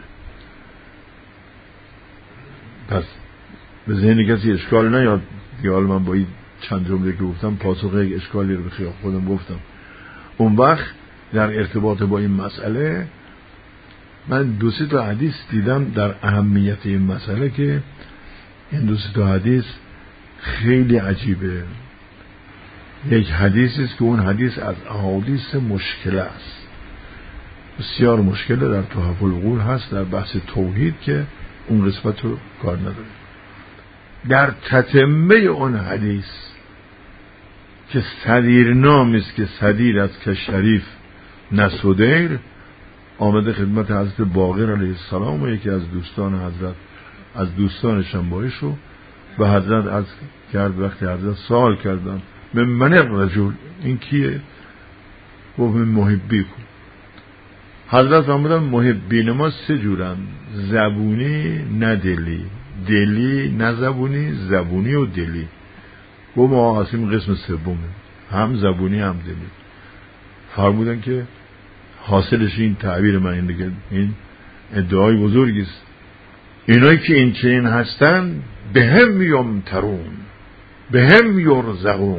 پس به ذهن کسی اشکال نیاد دیگه. حالا من با این چند جمله که گفتم پاسخ یک اشکالی رو به خیال خودم گفتم. اون وقت در ارتباط با این مسئله من دو سه تا حدیث دیدم در اهمیت این مسئله که این دو سه تا حدیث خیلی عجیبه. یک حدیثی است که اون حدیث از احادیث مشکله است، بسیار مشکله، در تحف العقول هست در بحث توحید که اون قسمت رو کار نداره. در تتمه اون حدیث که صدیر نامی است که صدیر از که شریف نسودیر، آمده خدمت حضرت باقر علیه السلام و یکی از دوستان حضرت از دوستانش هم باعث شد به حضرت عرض کرد. وقتی حضرت سوال کردن من من الرجل، این کیه؟ گفت من محبی کن. حضرت فرمودن محبین ما سه جورن، زبونی نه دلی، دلی نه زبونی، زبونی و دلی. گفت ما اصلا قسم سومه، هم زبونی هم دلی. فرمودن که حاصلش این تعبیر من این دیگه، این ادعای بزرگی است. اینایی که این چنین هستن به هم یمترون به هم یرزقون،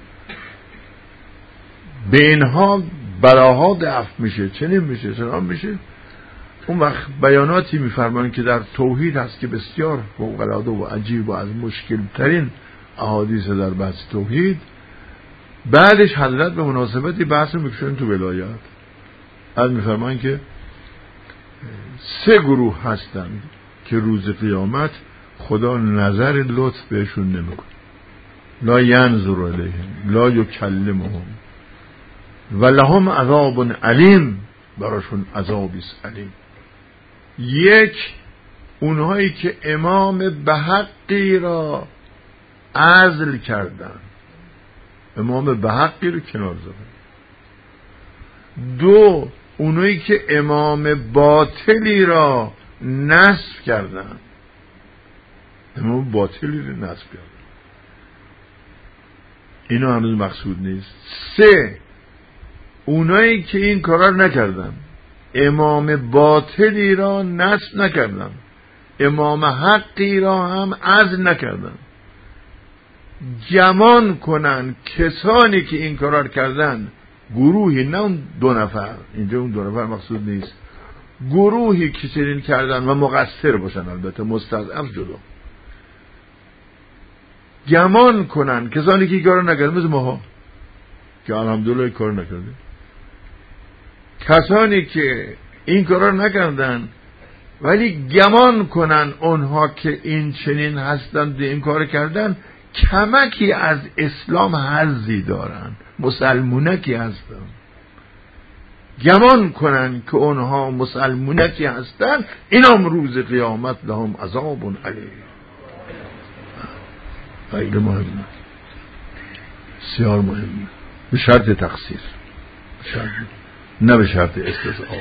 به اینها بلاها دفع میشه، چنین میشه چنان میشه. اون وقت بیاناتی میفرمان که در توحید هست که بسیار فوق‌العاده و عجیب و از مشکل ترین احادیث در بحث توحید. بعدش حضرت به مناسبتی بحث میکشن تو ولایت، از میفرمان که سه گروه هستن که روز قیامت خدا نظر لطف بهشون نمیکنه. لا ینظر الیهم لا یکلمهم و لهم عذاب علیم، براشون عذابی است علیم. یک، اونهایی که امام به حقی را عزل کردن، امام به حقی رو کنار زدن. دو، اونهایی که امام باطلی را نصب کردن، امام باطلی را نصب کردن. اینا هنوز مقصود نیست. سه، اونایی که این کارا نکردن، امام باطلی را نصب نکردن، امام حقی را هم عزل نکردن. گمان کنن کسانی که این کارا کردن، گروهی، نه اون دو نفر، اینجا اون دو نفر مقصود نیست، گروهی که چنین کردن و مقصر باشن، البته مستضعف جدا، گمان کنن کسانی که این کارا نکردن، مثل ماها که الحمدلله این کارا نکردیم، کسانی که این کارا نکردن ولی گمان کنن اونها که این چنین هستند این کار کردن کمکی از اسلام حظی دارن، مسلمونکی هستن، گمان کنن که اونها مسلمونکی هستن، اینام روز قیامت لهم عذاب علیم. خیلی مهمه، بسیار مهمه، به شرط تقصیر، شرط نه به شرط استضعاف.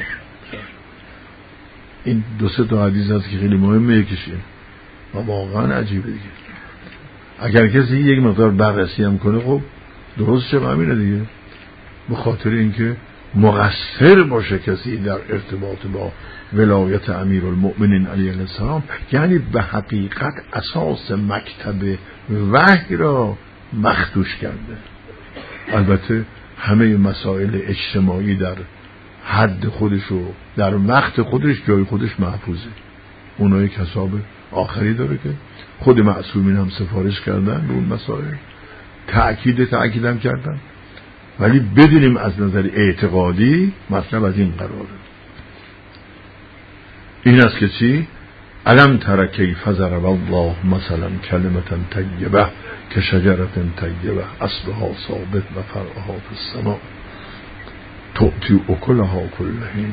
این دو سه تا حدیث هست که خیلی مهمه. یکیش این و واقعا عجیبه دیگه. اگر کسی یک مقدار بررسی هم کنه خب درست چه همینه دیگه، به خاطر اینکه مقصر باشه کسی در ارتباط با ولایت امیرالمؤمنین علیه السلام، یعنی به حقیقت اساس مکتب وحی را مخدوش کرده. البته همه مسائل اجتماعی در حد خودش و در وقت خودش جای خودش محفوظه. اونایی که حساب آخری داره که خود معصومین هم سفارش کردن به اون مسائل، تأکید تأکید هم کردن، ولی بدونیم از نظر اعتقادی مطلب از این قراره. این است که چی؟ الم تر کیف ضرب الله مثلا کلمة طیبه کشجرة طیبه اصلها ثابت و فرعها فی السماء تؤتی اکلها کل حین.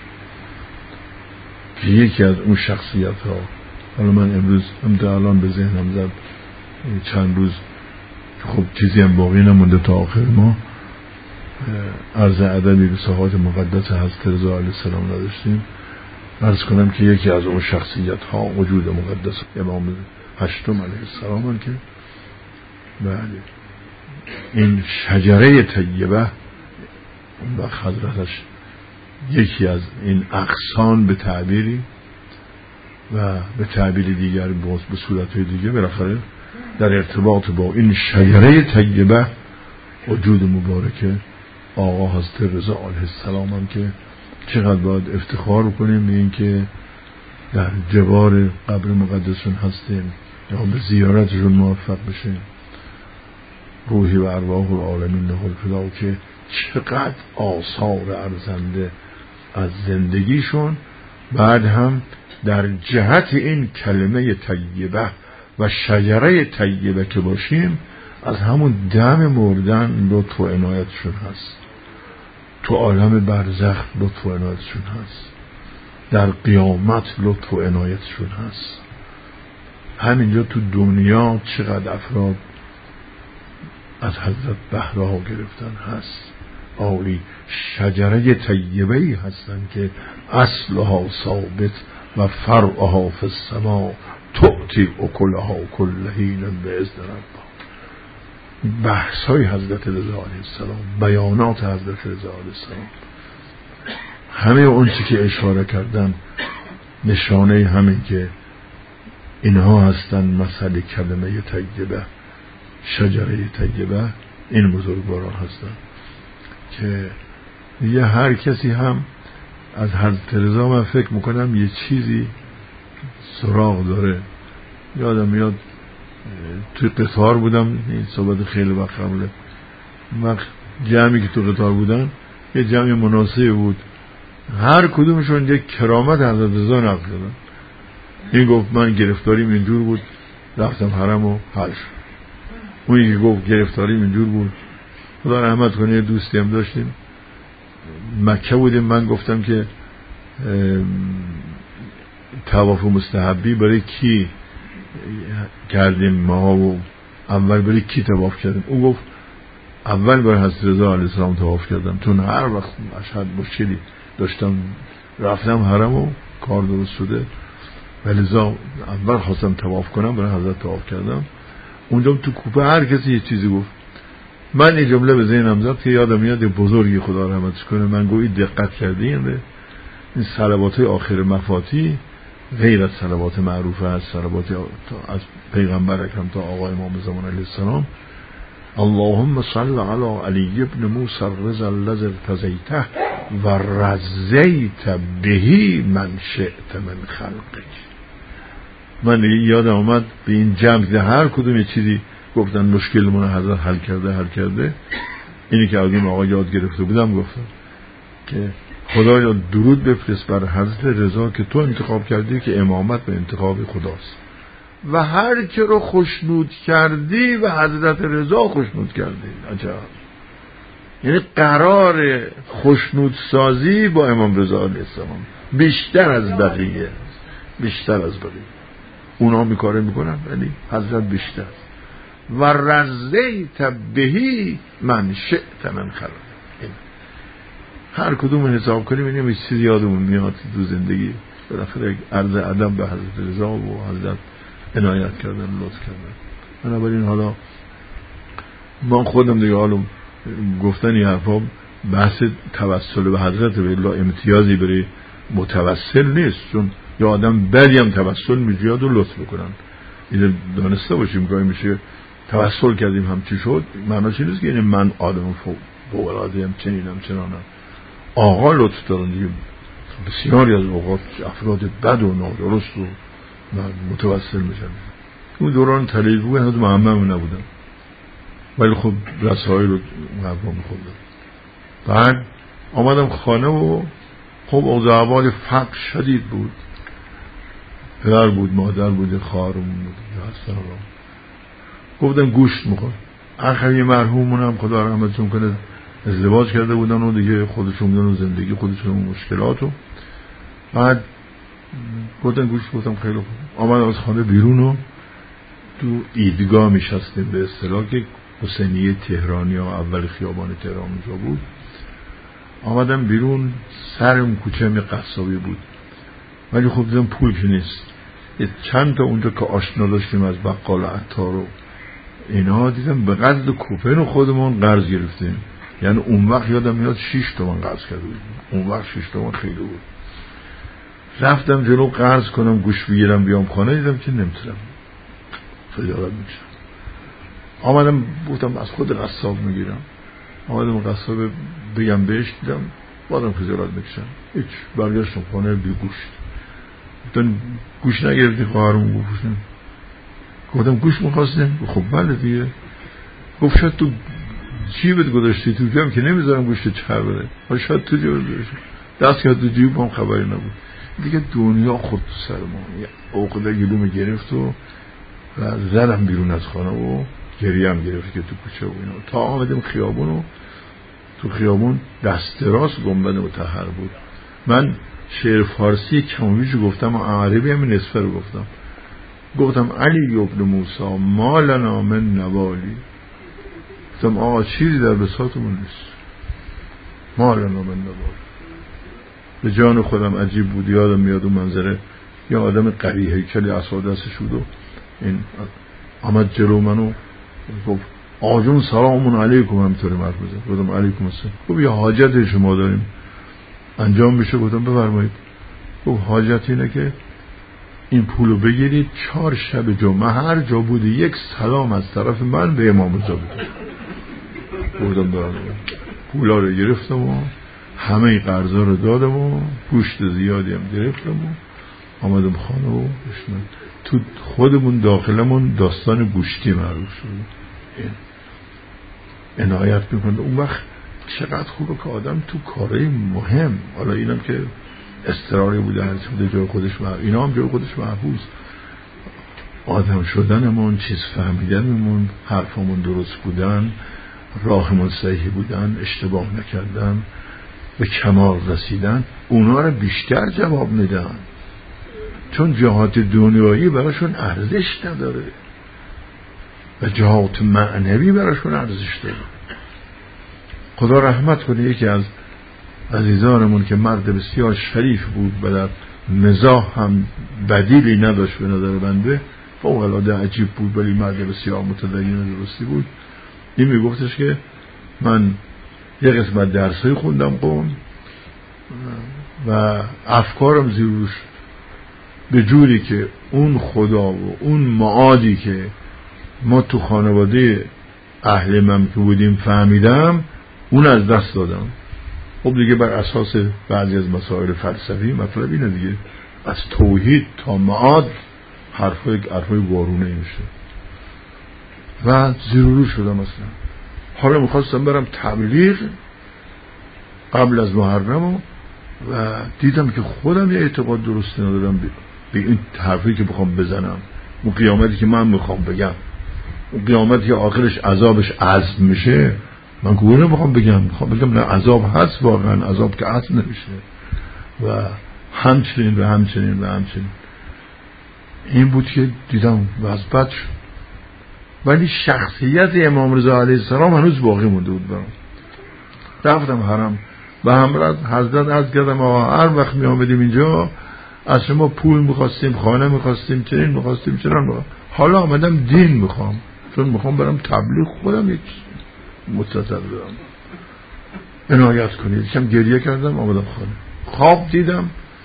که یکی از اون شخصیت ها، حالا من امروز امتا الان به ذهنم زد، چند روز خب چیزی هم باقی نمونده تا آخر ما، عرض ادبی به صحابت مقدس حضرت رضا علیه السلام نداشتیم. عرض کنم که یکی از اون شخصیت ها وجود مقدس امام هشتم علیه السلام هم که بله این شجره طیبه اون وقت حضرتش یکی از این اقسان به تعبیری و به تعبیر دیگر باز به صورتهای دیگه بالاخره در ارتباط با این شجره طیبه وجود مبارکه آقا حضرت رضا علیه السلام هم که چقدر باید افتخار کنیم به این که در جوار قبر مقدسون هستیم یا به زیارتشون موفق بشیم. روحی و ارواح العالمین له الفدا که چقدر آثار ارزنده از زندگیشون بعد هم در جهت این کلمه طیبه و شجره طیبه که باشیم از همون دم مردن لطف و عنایتشون هست، تو عالم برزخ لطف و عنایتشون هست، در قیامت لطف و عنایتشون هست. همینجا تو دنیا چقدر افراد از حضرت بهره ها گرفتن هست، آوری شجره طیبه‌ای هستن که اصلها ثابت و فرعها فی السماء تؤتی اکلها کل حین باذن ربها. بحث های حضرت رضا علیه السلام، بیانات حضرت رضا علیه السلام، همه اون چی که اشاره کردن نشانه همین که اینها هستن مثل کلمه طیبه، شجره طیبه. این بزرگواران هستن که یه هر کسی هم از حضرت رضا من فکر میکنم یه چیزی سراغ داره. یادم میاد توی قطار بودم، این صحبت خیلی وقت قبله، وقت جمعی که تو قطار بودن یه جمعی مناسبی بود، هر کدومشون یک کرامت حضرت رضا نقل کردن. این گفت من گرفتاریم اینجور بود رفتم حرم و حل شد. اون یکی گفت گرفتاریم اینجور بود. خدا رحمت کنه یه دوستی هم داشتیم مکه بودیم، من گفتم که طواف مستحبی برای کی کردیم ما و اول برای کی طواف کردیم؟ اون گفت اول برای حضرت رضا علیه السلام طواف کردم، چون هر وقت مشهد مشکلی داشتم رفتم حرم و کار درست شده ولی لذا اول خواستم طواف کنم برای حضرت طواف کردم. اونجا تو کوپه هر کسی یه چیزی گفت، من این جمله به ذهنم زد که یادم میاد بزرگی خدا رحمتش کنه من گویی دقت کردین این صلوات های آخر مفاتی غیر از صلوات معروفه از صلوات از پیغمبر اکرم تا آقا امام زمان علیه السلام، اللهم صل علی علی ابن موسی الرضا الذی ارتضیته و رضیت بهی من شئت من خلقک. من یادم آمد به این جمع هر کدوم یه چیزی گفتن مشکلمون حضرت حل کرده حل کرده اینی که از این آقا یاد گرفته بودم گفتم که خدایا درود بفرست بر حضرت رضا که تو انتخاب کردی که امامت به انتخاب خداست و هر که رو خوشنود کردی و حضرت رضا خوشنود کردی. عجب. یعنی قرار خوشنود سازی با امام رضا علیه السلام بیشتر از بقیه، بیشتر از بقیه اونا میکاره میکنن ولی حضرت بیشتر. و رضیت بهی من شئت من خلق. هر کدوم حساب کنیم اینیم یه چیزی یادمون میاد تو زندگی بالاخره عرض ادب به حضرت رضا و حضرت عنایت کردن لطف کردن. بنابراین حالا ما خودم دیگه حالا گفتن این حرفا بحث توسل به حضرت به الله امتیازی برای متوسل نیست، چون یا آدم بدی هم توسل میجوید و لطف بکنن. این دانسته باشیم که میشه توسل کردیم هم چی شد، معنی چی نیست که یعنی من آدم فوق العاده ام چنینم چنانم. آقا لطف دارن دیگه، بسیاری از اوقات افراد بد و نادرست و متوسل میشن. اون دوران تلیگوی هنوز معمم نبودن ولی خب رسائل رو حرفا میخوردن. بعد آمدم خانه و خب اوضاع احوال فقر شدید بود. پدر بود، مادر بود، خواهرمون بود هستن. گفتن گوشت میخور. آخر یه مرحومون هم خدا رحمتشون کنه ازدواج کرده بودن و دیگه خودشون بودن و زندگی خودشون و مشکلاتو. بعد گفتن گوشت. گفتم خیلی خوب. آمد از خانه بیرون و تو ایدگاه میشستیم به اصطلاح که حسینیه تهرانی ها اول خیابان تهران اونجا بود. آمدم بیرون، سر اون کوچه می قصابی بود ولی خب دیدم پول که نیست. چند تا اونجا که آشنا داشتیم از بقال عطار و اینا دیدم به قدر کوپن و خودمون قرض گرفتیم. یعنی اون وقت یادم میاد شش تومن قرض کرده بود. اون وقت شش تومن خیلی بود. رفتم جلو قرض کنم گوش بگیرم بیام خانه، دیدم که نمیتونم، خجالت میکشم. آمدم گفتم از خود قصاب میگیرم. آمدم قصاب بگم بهش، دیدم بازم خجالت میکشم. هیچ، برگشتم خانه بی گوشت. گفتن گوش نگرفتی؟ خواهرم گفت گوش نگرفتی. گفتم گوش میخواستیم؟ خب بله دیگه. گفت شاید تو جیبت گذاشتی تو جیبم که نمیذارم گوشت چهر بره. ولی شاید تو جیبت گذاشتی. دست که تو جیبم خبری نبود. دیگه دنیا خود تو سر ما عقده گلوم گرفت و زدم بیرون از خانه و گریم گرفت که تو کوچه و اینا. تا آمدیم خیابون و تو خیابون دست راست گنبد مطهر بود. من شعر فارسی کمویش گفتم و عربی هم نصفه رو گفتم. گفتم علی ابن موسی ما لنا من نوالی. گفتم آقا چیزی در بساطمون نیست. ما لنا من نوالی. به جان خودم عجیب بود. یادم میاد اون منظره یه آدم قوی هیکلی عصا دستش بود و این آمد جلو منو گفت آقا جون سلام علیکم. همینطوری مرد بزن. گفتم علیکم السلام. گفت یه حاجت شما داریم انجام بشه. گفتم بفرمایید. گفت حاجت اینه که این پولو بگیرید چهار شب جمعه هر جا بودی یک سلام از طرف من به امام رضا بده. گفتم بفرمایید. پولا رو گرفتم و همه قرضا رو دادم و گوشت زیادی هم گرفتم و آمدم خانه و بشنم. تو خودمون داخلمون داستان گوشتی معروف شد. این عنایت میکنه. اون وقت چقدر خوبه که آدم تو کارهای مهم، حالا اینم که استراری بوده هرچی بوده جای خودش محفوظ، اینا هم جای خودش محفوظ، آدم شدنمون، چیز فهمیدنمون، حرفمون درست بودن، راهمون صحیح بودن، اشتباه نکردن، به کمال رسیدن، اونا رو بیشتر جواب میدن چون جهات دنیایی براشون ارزش نداره و جهات معنوی براشون ارزش داره. خدا رحمت کنه یکی از عزیزانمون که مرد بسیار شریف بود و در مزاح هم بدیلی نداشت به نظر بنده، فوق العاده عجیب بود ولی مرد بسیار متدین درستی بود. این میگفتش که من یه قسمت درسای خوندم قوم و افکارم زیروش به جوری که اون خدا و اون معادی که ما تو خانواده اهل من که بودیم فهمیدم اون از دست دادم. خب دیگه بر اساس بعضی از مسائل فلسفی مطلب اینه دیگه، از توحید تا معاد حرفای حرفای وارونه میشه و زیرورو شدم اصلا. حالا میخواستم برم تبلیغ قبل از محرم و دیدم که خودم یه اعتقاد درستی ندارم به این حرفی که بخوام بزنم. اون قیامتی که من میخوام بگم، اون قیامتی که آخرش عذابش عزم میشه، من گونه بخوام بگم میخوام بگم نه عذاب هست واقعا، عذاب که عزم نمیشه و همچنین و همچنین و همچنین. این بود که دیدم و از بد شد. ولی شخصیت امام رضا علیه السلام هنوز باقی مونده بود برام. رفتم حرم و همراه حضرت عرض کردم آقا هر وقت می آمدیم اینجا از شما پول میخواستیم، خانه میخواستیم، چنین میخواستیم، چنان میخواستیم. حالا آمدم دین میخوام چون میخوام برم تبلیغ خودم یک متصل برم. عنایت کنید. کم گریه کردم آمدم خانه. خواب دیدم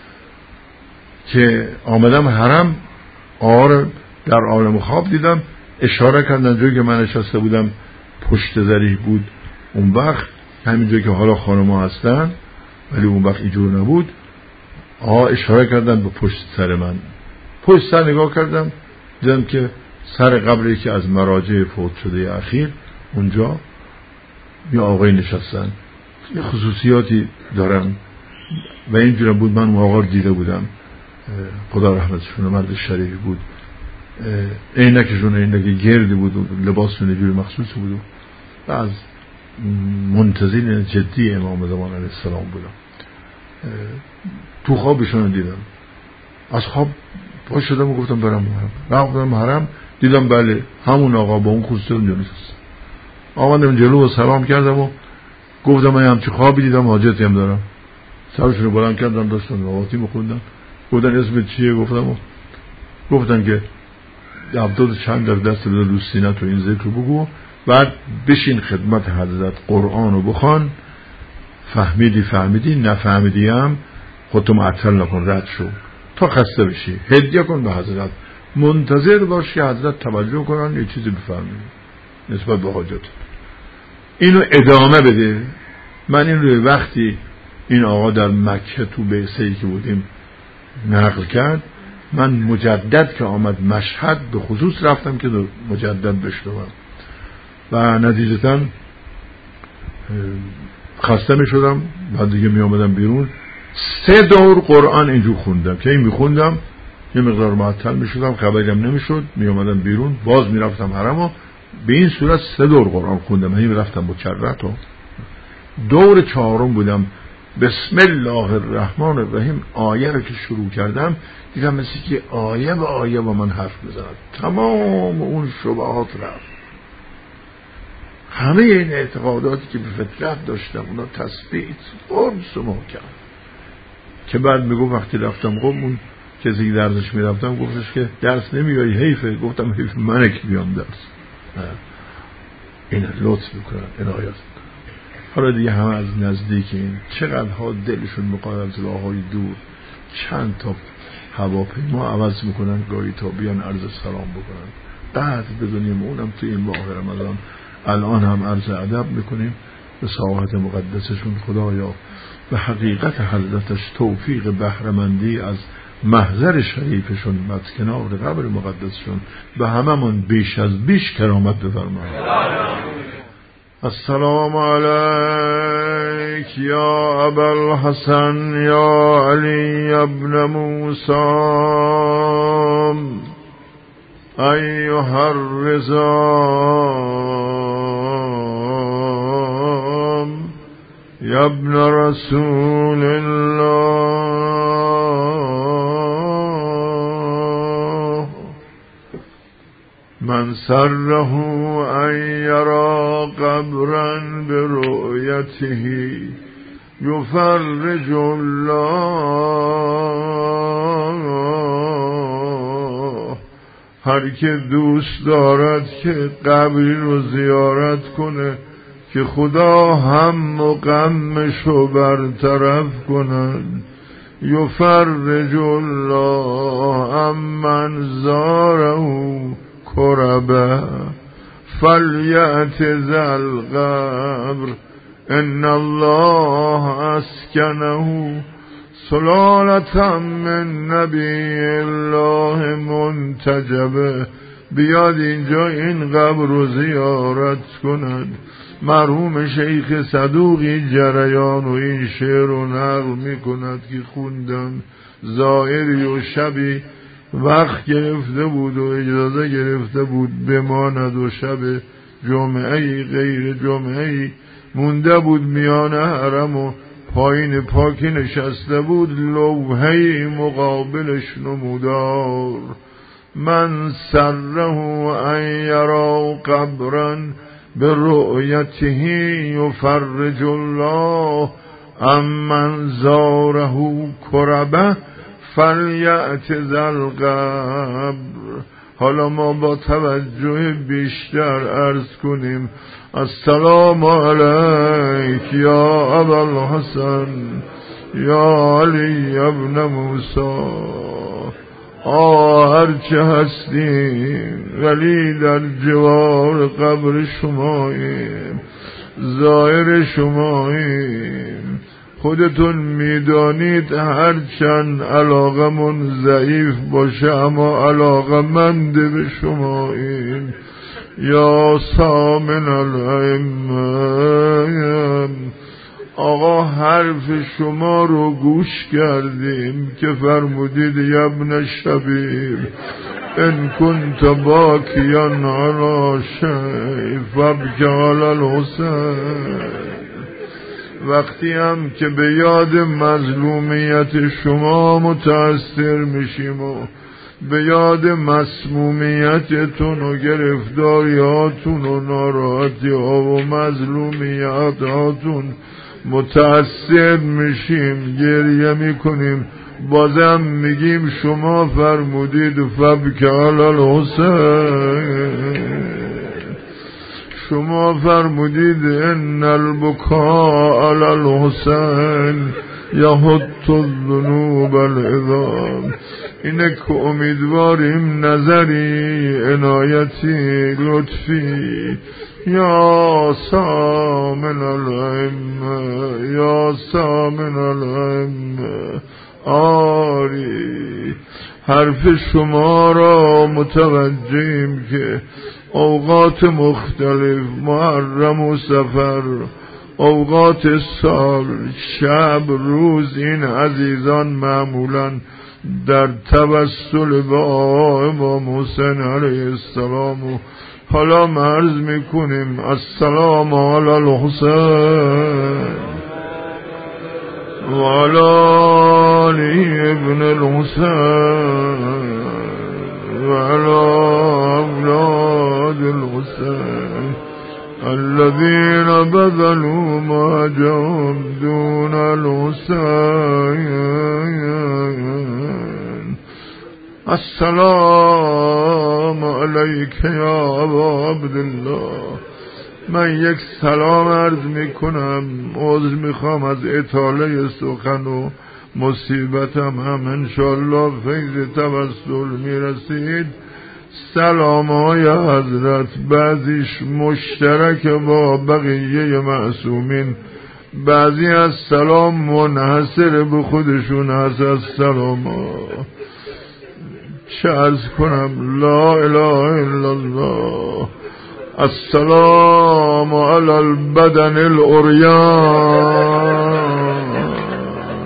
که آمدم حرم، آره در عالم خواب دیدم اشاره کردن جایی که من نشسته بودم پشت ذریح بود اون وقت، همین جایی که حالا خانم‌ها هستن ولی اون وقت اینجور نبود. آه اشاره کردن به پشت سر من. پشت سر نگاه کردم دیدم که سر قبری که از مراجع فوت شده اخیر اونجا یه آقای نشستن، یه خصوصیاتی دارن و اینجور بود. من اون آقا رو دیده بودم خدا رحمتشون، مرد شریفی بود، عینکشون عینک گردی بود و لباسشون جوری مخصوص بود و از منتظرین جدی امام زمان علیه السلام بودم. تو خوابشون دیدم، از خواب پا شدم و گفتم برم حرم. رفتم حرم دیدم بله همون آقا با اون خوسته اونجا نشسته. آمدم جلو و سلام کردم و گفتم من همچی خوابی دیدم، حاجتی هم دارم. سرشون رو بلند کردن، داشتن نواتی میخوندن. گفتن اسم چیه؟ گفتم و گفتن که عبدالله چند در دست بده رو سینه تو این ذکر بگو، بعد بشین خدمت حضرت قرآن رو بخوان، فهمیدی فهمیدی، نفهمیدی هم خودتو معطل نکن، رد شو تا خسته بشی، هدیه کن به حضرت، منتظر باش که حضرت توجه کنن یه چیزی بفهمی نسبت به حاجت. اینو ادامه بده. من این رو وقتی این آقا در مکه تو بعثه‌ای که بودیم نقل کرد، من مجدد که آمد مشهد به خصوص رفتم که مجدد بشنوم و نتیجتاً خسته می شدم. بعد دیگه می آمدم بیرون، سه دور قرآن اینجور خوندم که این می خوندم یه مقدار معطل می شدم، خبریم نمی شد، می آمدم بیرون باز می رفتم حرم و به این صورت سه دور قرآن خوندم. هی می رفتم مکررت و دور چهارم بودم، بسم الله الرحمن الرحیم آیه رو که شروع کردم دیدم مثل که آیه به آیه با من حرف بزند، تمام اون شبهات رفت، همه این اعتقاداتی که به فطرت داشتم اونا تثبیت قرص محکم. که بعد میگو وقتی رفتم خب اون کسی که درسش میرفتم گفتش که درس نمیایی حیفه. گفتم حیف منه که بیام درس. این لطف میکنن، عنایت میکنن. حالا دیگه همه از نزدیک این چقدرها دلشون میخواد از راههای دور چند تا هواپیما عوض میکنن گاهی تا بیان عرض سلام بکنن. بعد بدونیم اونم توی این ماه رمضان الان هم عرض ادب میکنیم به ساحت مقدسشون. خدایا به حقیقت حضرتش توفیق بهره‌مندی از محضر شریفشون مدکنار قبر مقدسشون به هممون بیش از بیش کرامت بفرمایید. السلام علیک یا ابوالحسن یا علی ابن موسی ایها الرضا یا ابن رسول الله من سره ان یرا قبرا برؤیته یفرج الله. هر که دوست دارد که قبری رو زیارت کنه که خدا هم و غمشو برطرف کند. یفرج الله امن زاره کربه فلیأت ذا القبر ان الله اسکنه سلالة من نبی الله منتجبه. بیاد اینجا این قبر رو زیارت کند. مرحوم شیخ صدوقی جریان و این شعر رو نقل می کند که خوندم. زائری و شبی وقت گرفته بود و اجازه گرفته بود بماند و شب جمعه غیر جمعه مونده بود میان حرم و پایین پاکی نشسته بود، لوحه مقابلش نمودار. من سره ان یرا قبرا برؤیته یفرج الله امن زاره کربه فلیأت ذا القبر. حالا ما با توجه بیشتر عرض کنیم السلام علیک یا ابوالحسن یا علی ابن موسی. آه هرچه هستیم ولی در جوار قبر شماییم، زائر شماییم. خودتون میدانید هرچند علاقمون ضعیف باشه اما علاقمند به شماییم. یا سامن الائمه آقا حرف شما رو گوش کردیم که فرمودید یا ابن شبیب ان کنت باکیا علی شیء فابکی علی الحسین. وقتی هم که به یاد مظلومیت شما متأثر میشیم و به یاد مسمومیتتون و گرفتاریاتون و ناراحتی ها و مظلومیتاتون متأثر میشیم، گریه میکنیم، بازم میگیم شما فرمودید فبک علی الحسین. شما فرمودید ان البکاء علی الحسین یحط الذنوب العظام. اینه که امیدواریم نظری، عنایتی، لطفی یا سامن الائمه یا سامن الائمه آری حرف شما را متوجهیم که اوقات مختلف، محرم و سفر، اوقات سال، شب، روز، این عزیزان معمولاً در توسل به آقا امام حسین علیه السلام و حالا عرض میکنیم السلام علی الحسین و علی علی ابن الحسین و علی اولاد الحسین الذين بذلوا ما جاءهم دون الحسين. السلام علیک یا ابا عبدالله. من یک سلام عرض میکنم، عذر میخوام از اطاله سخن و مصیبتم هم انشاءالله فیض توسل میرسید. سلام های حضرت بعضیش مشترک با بقیه معصومین، بعضی از سلام منحصر به خودشون هست. از سلام ها چه عرض کنم؟ لا اله الا الله. السلام علی البدن العریان،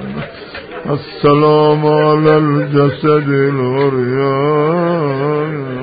السلام علی الجسد العریان.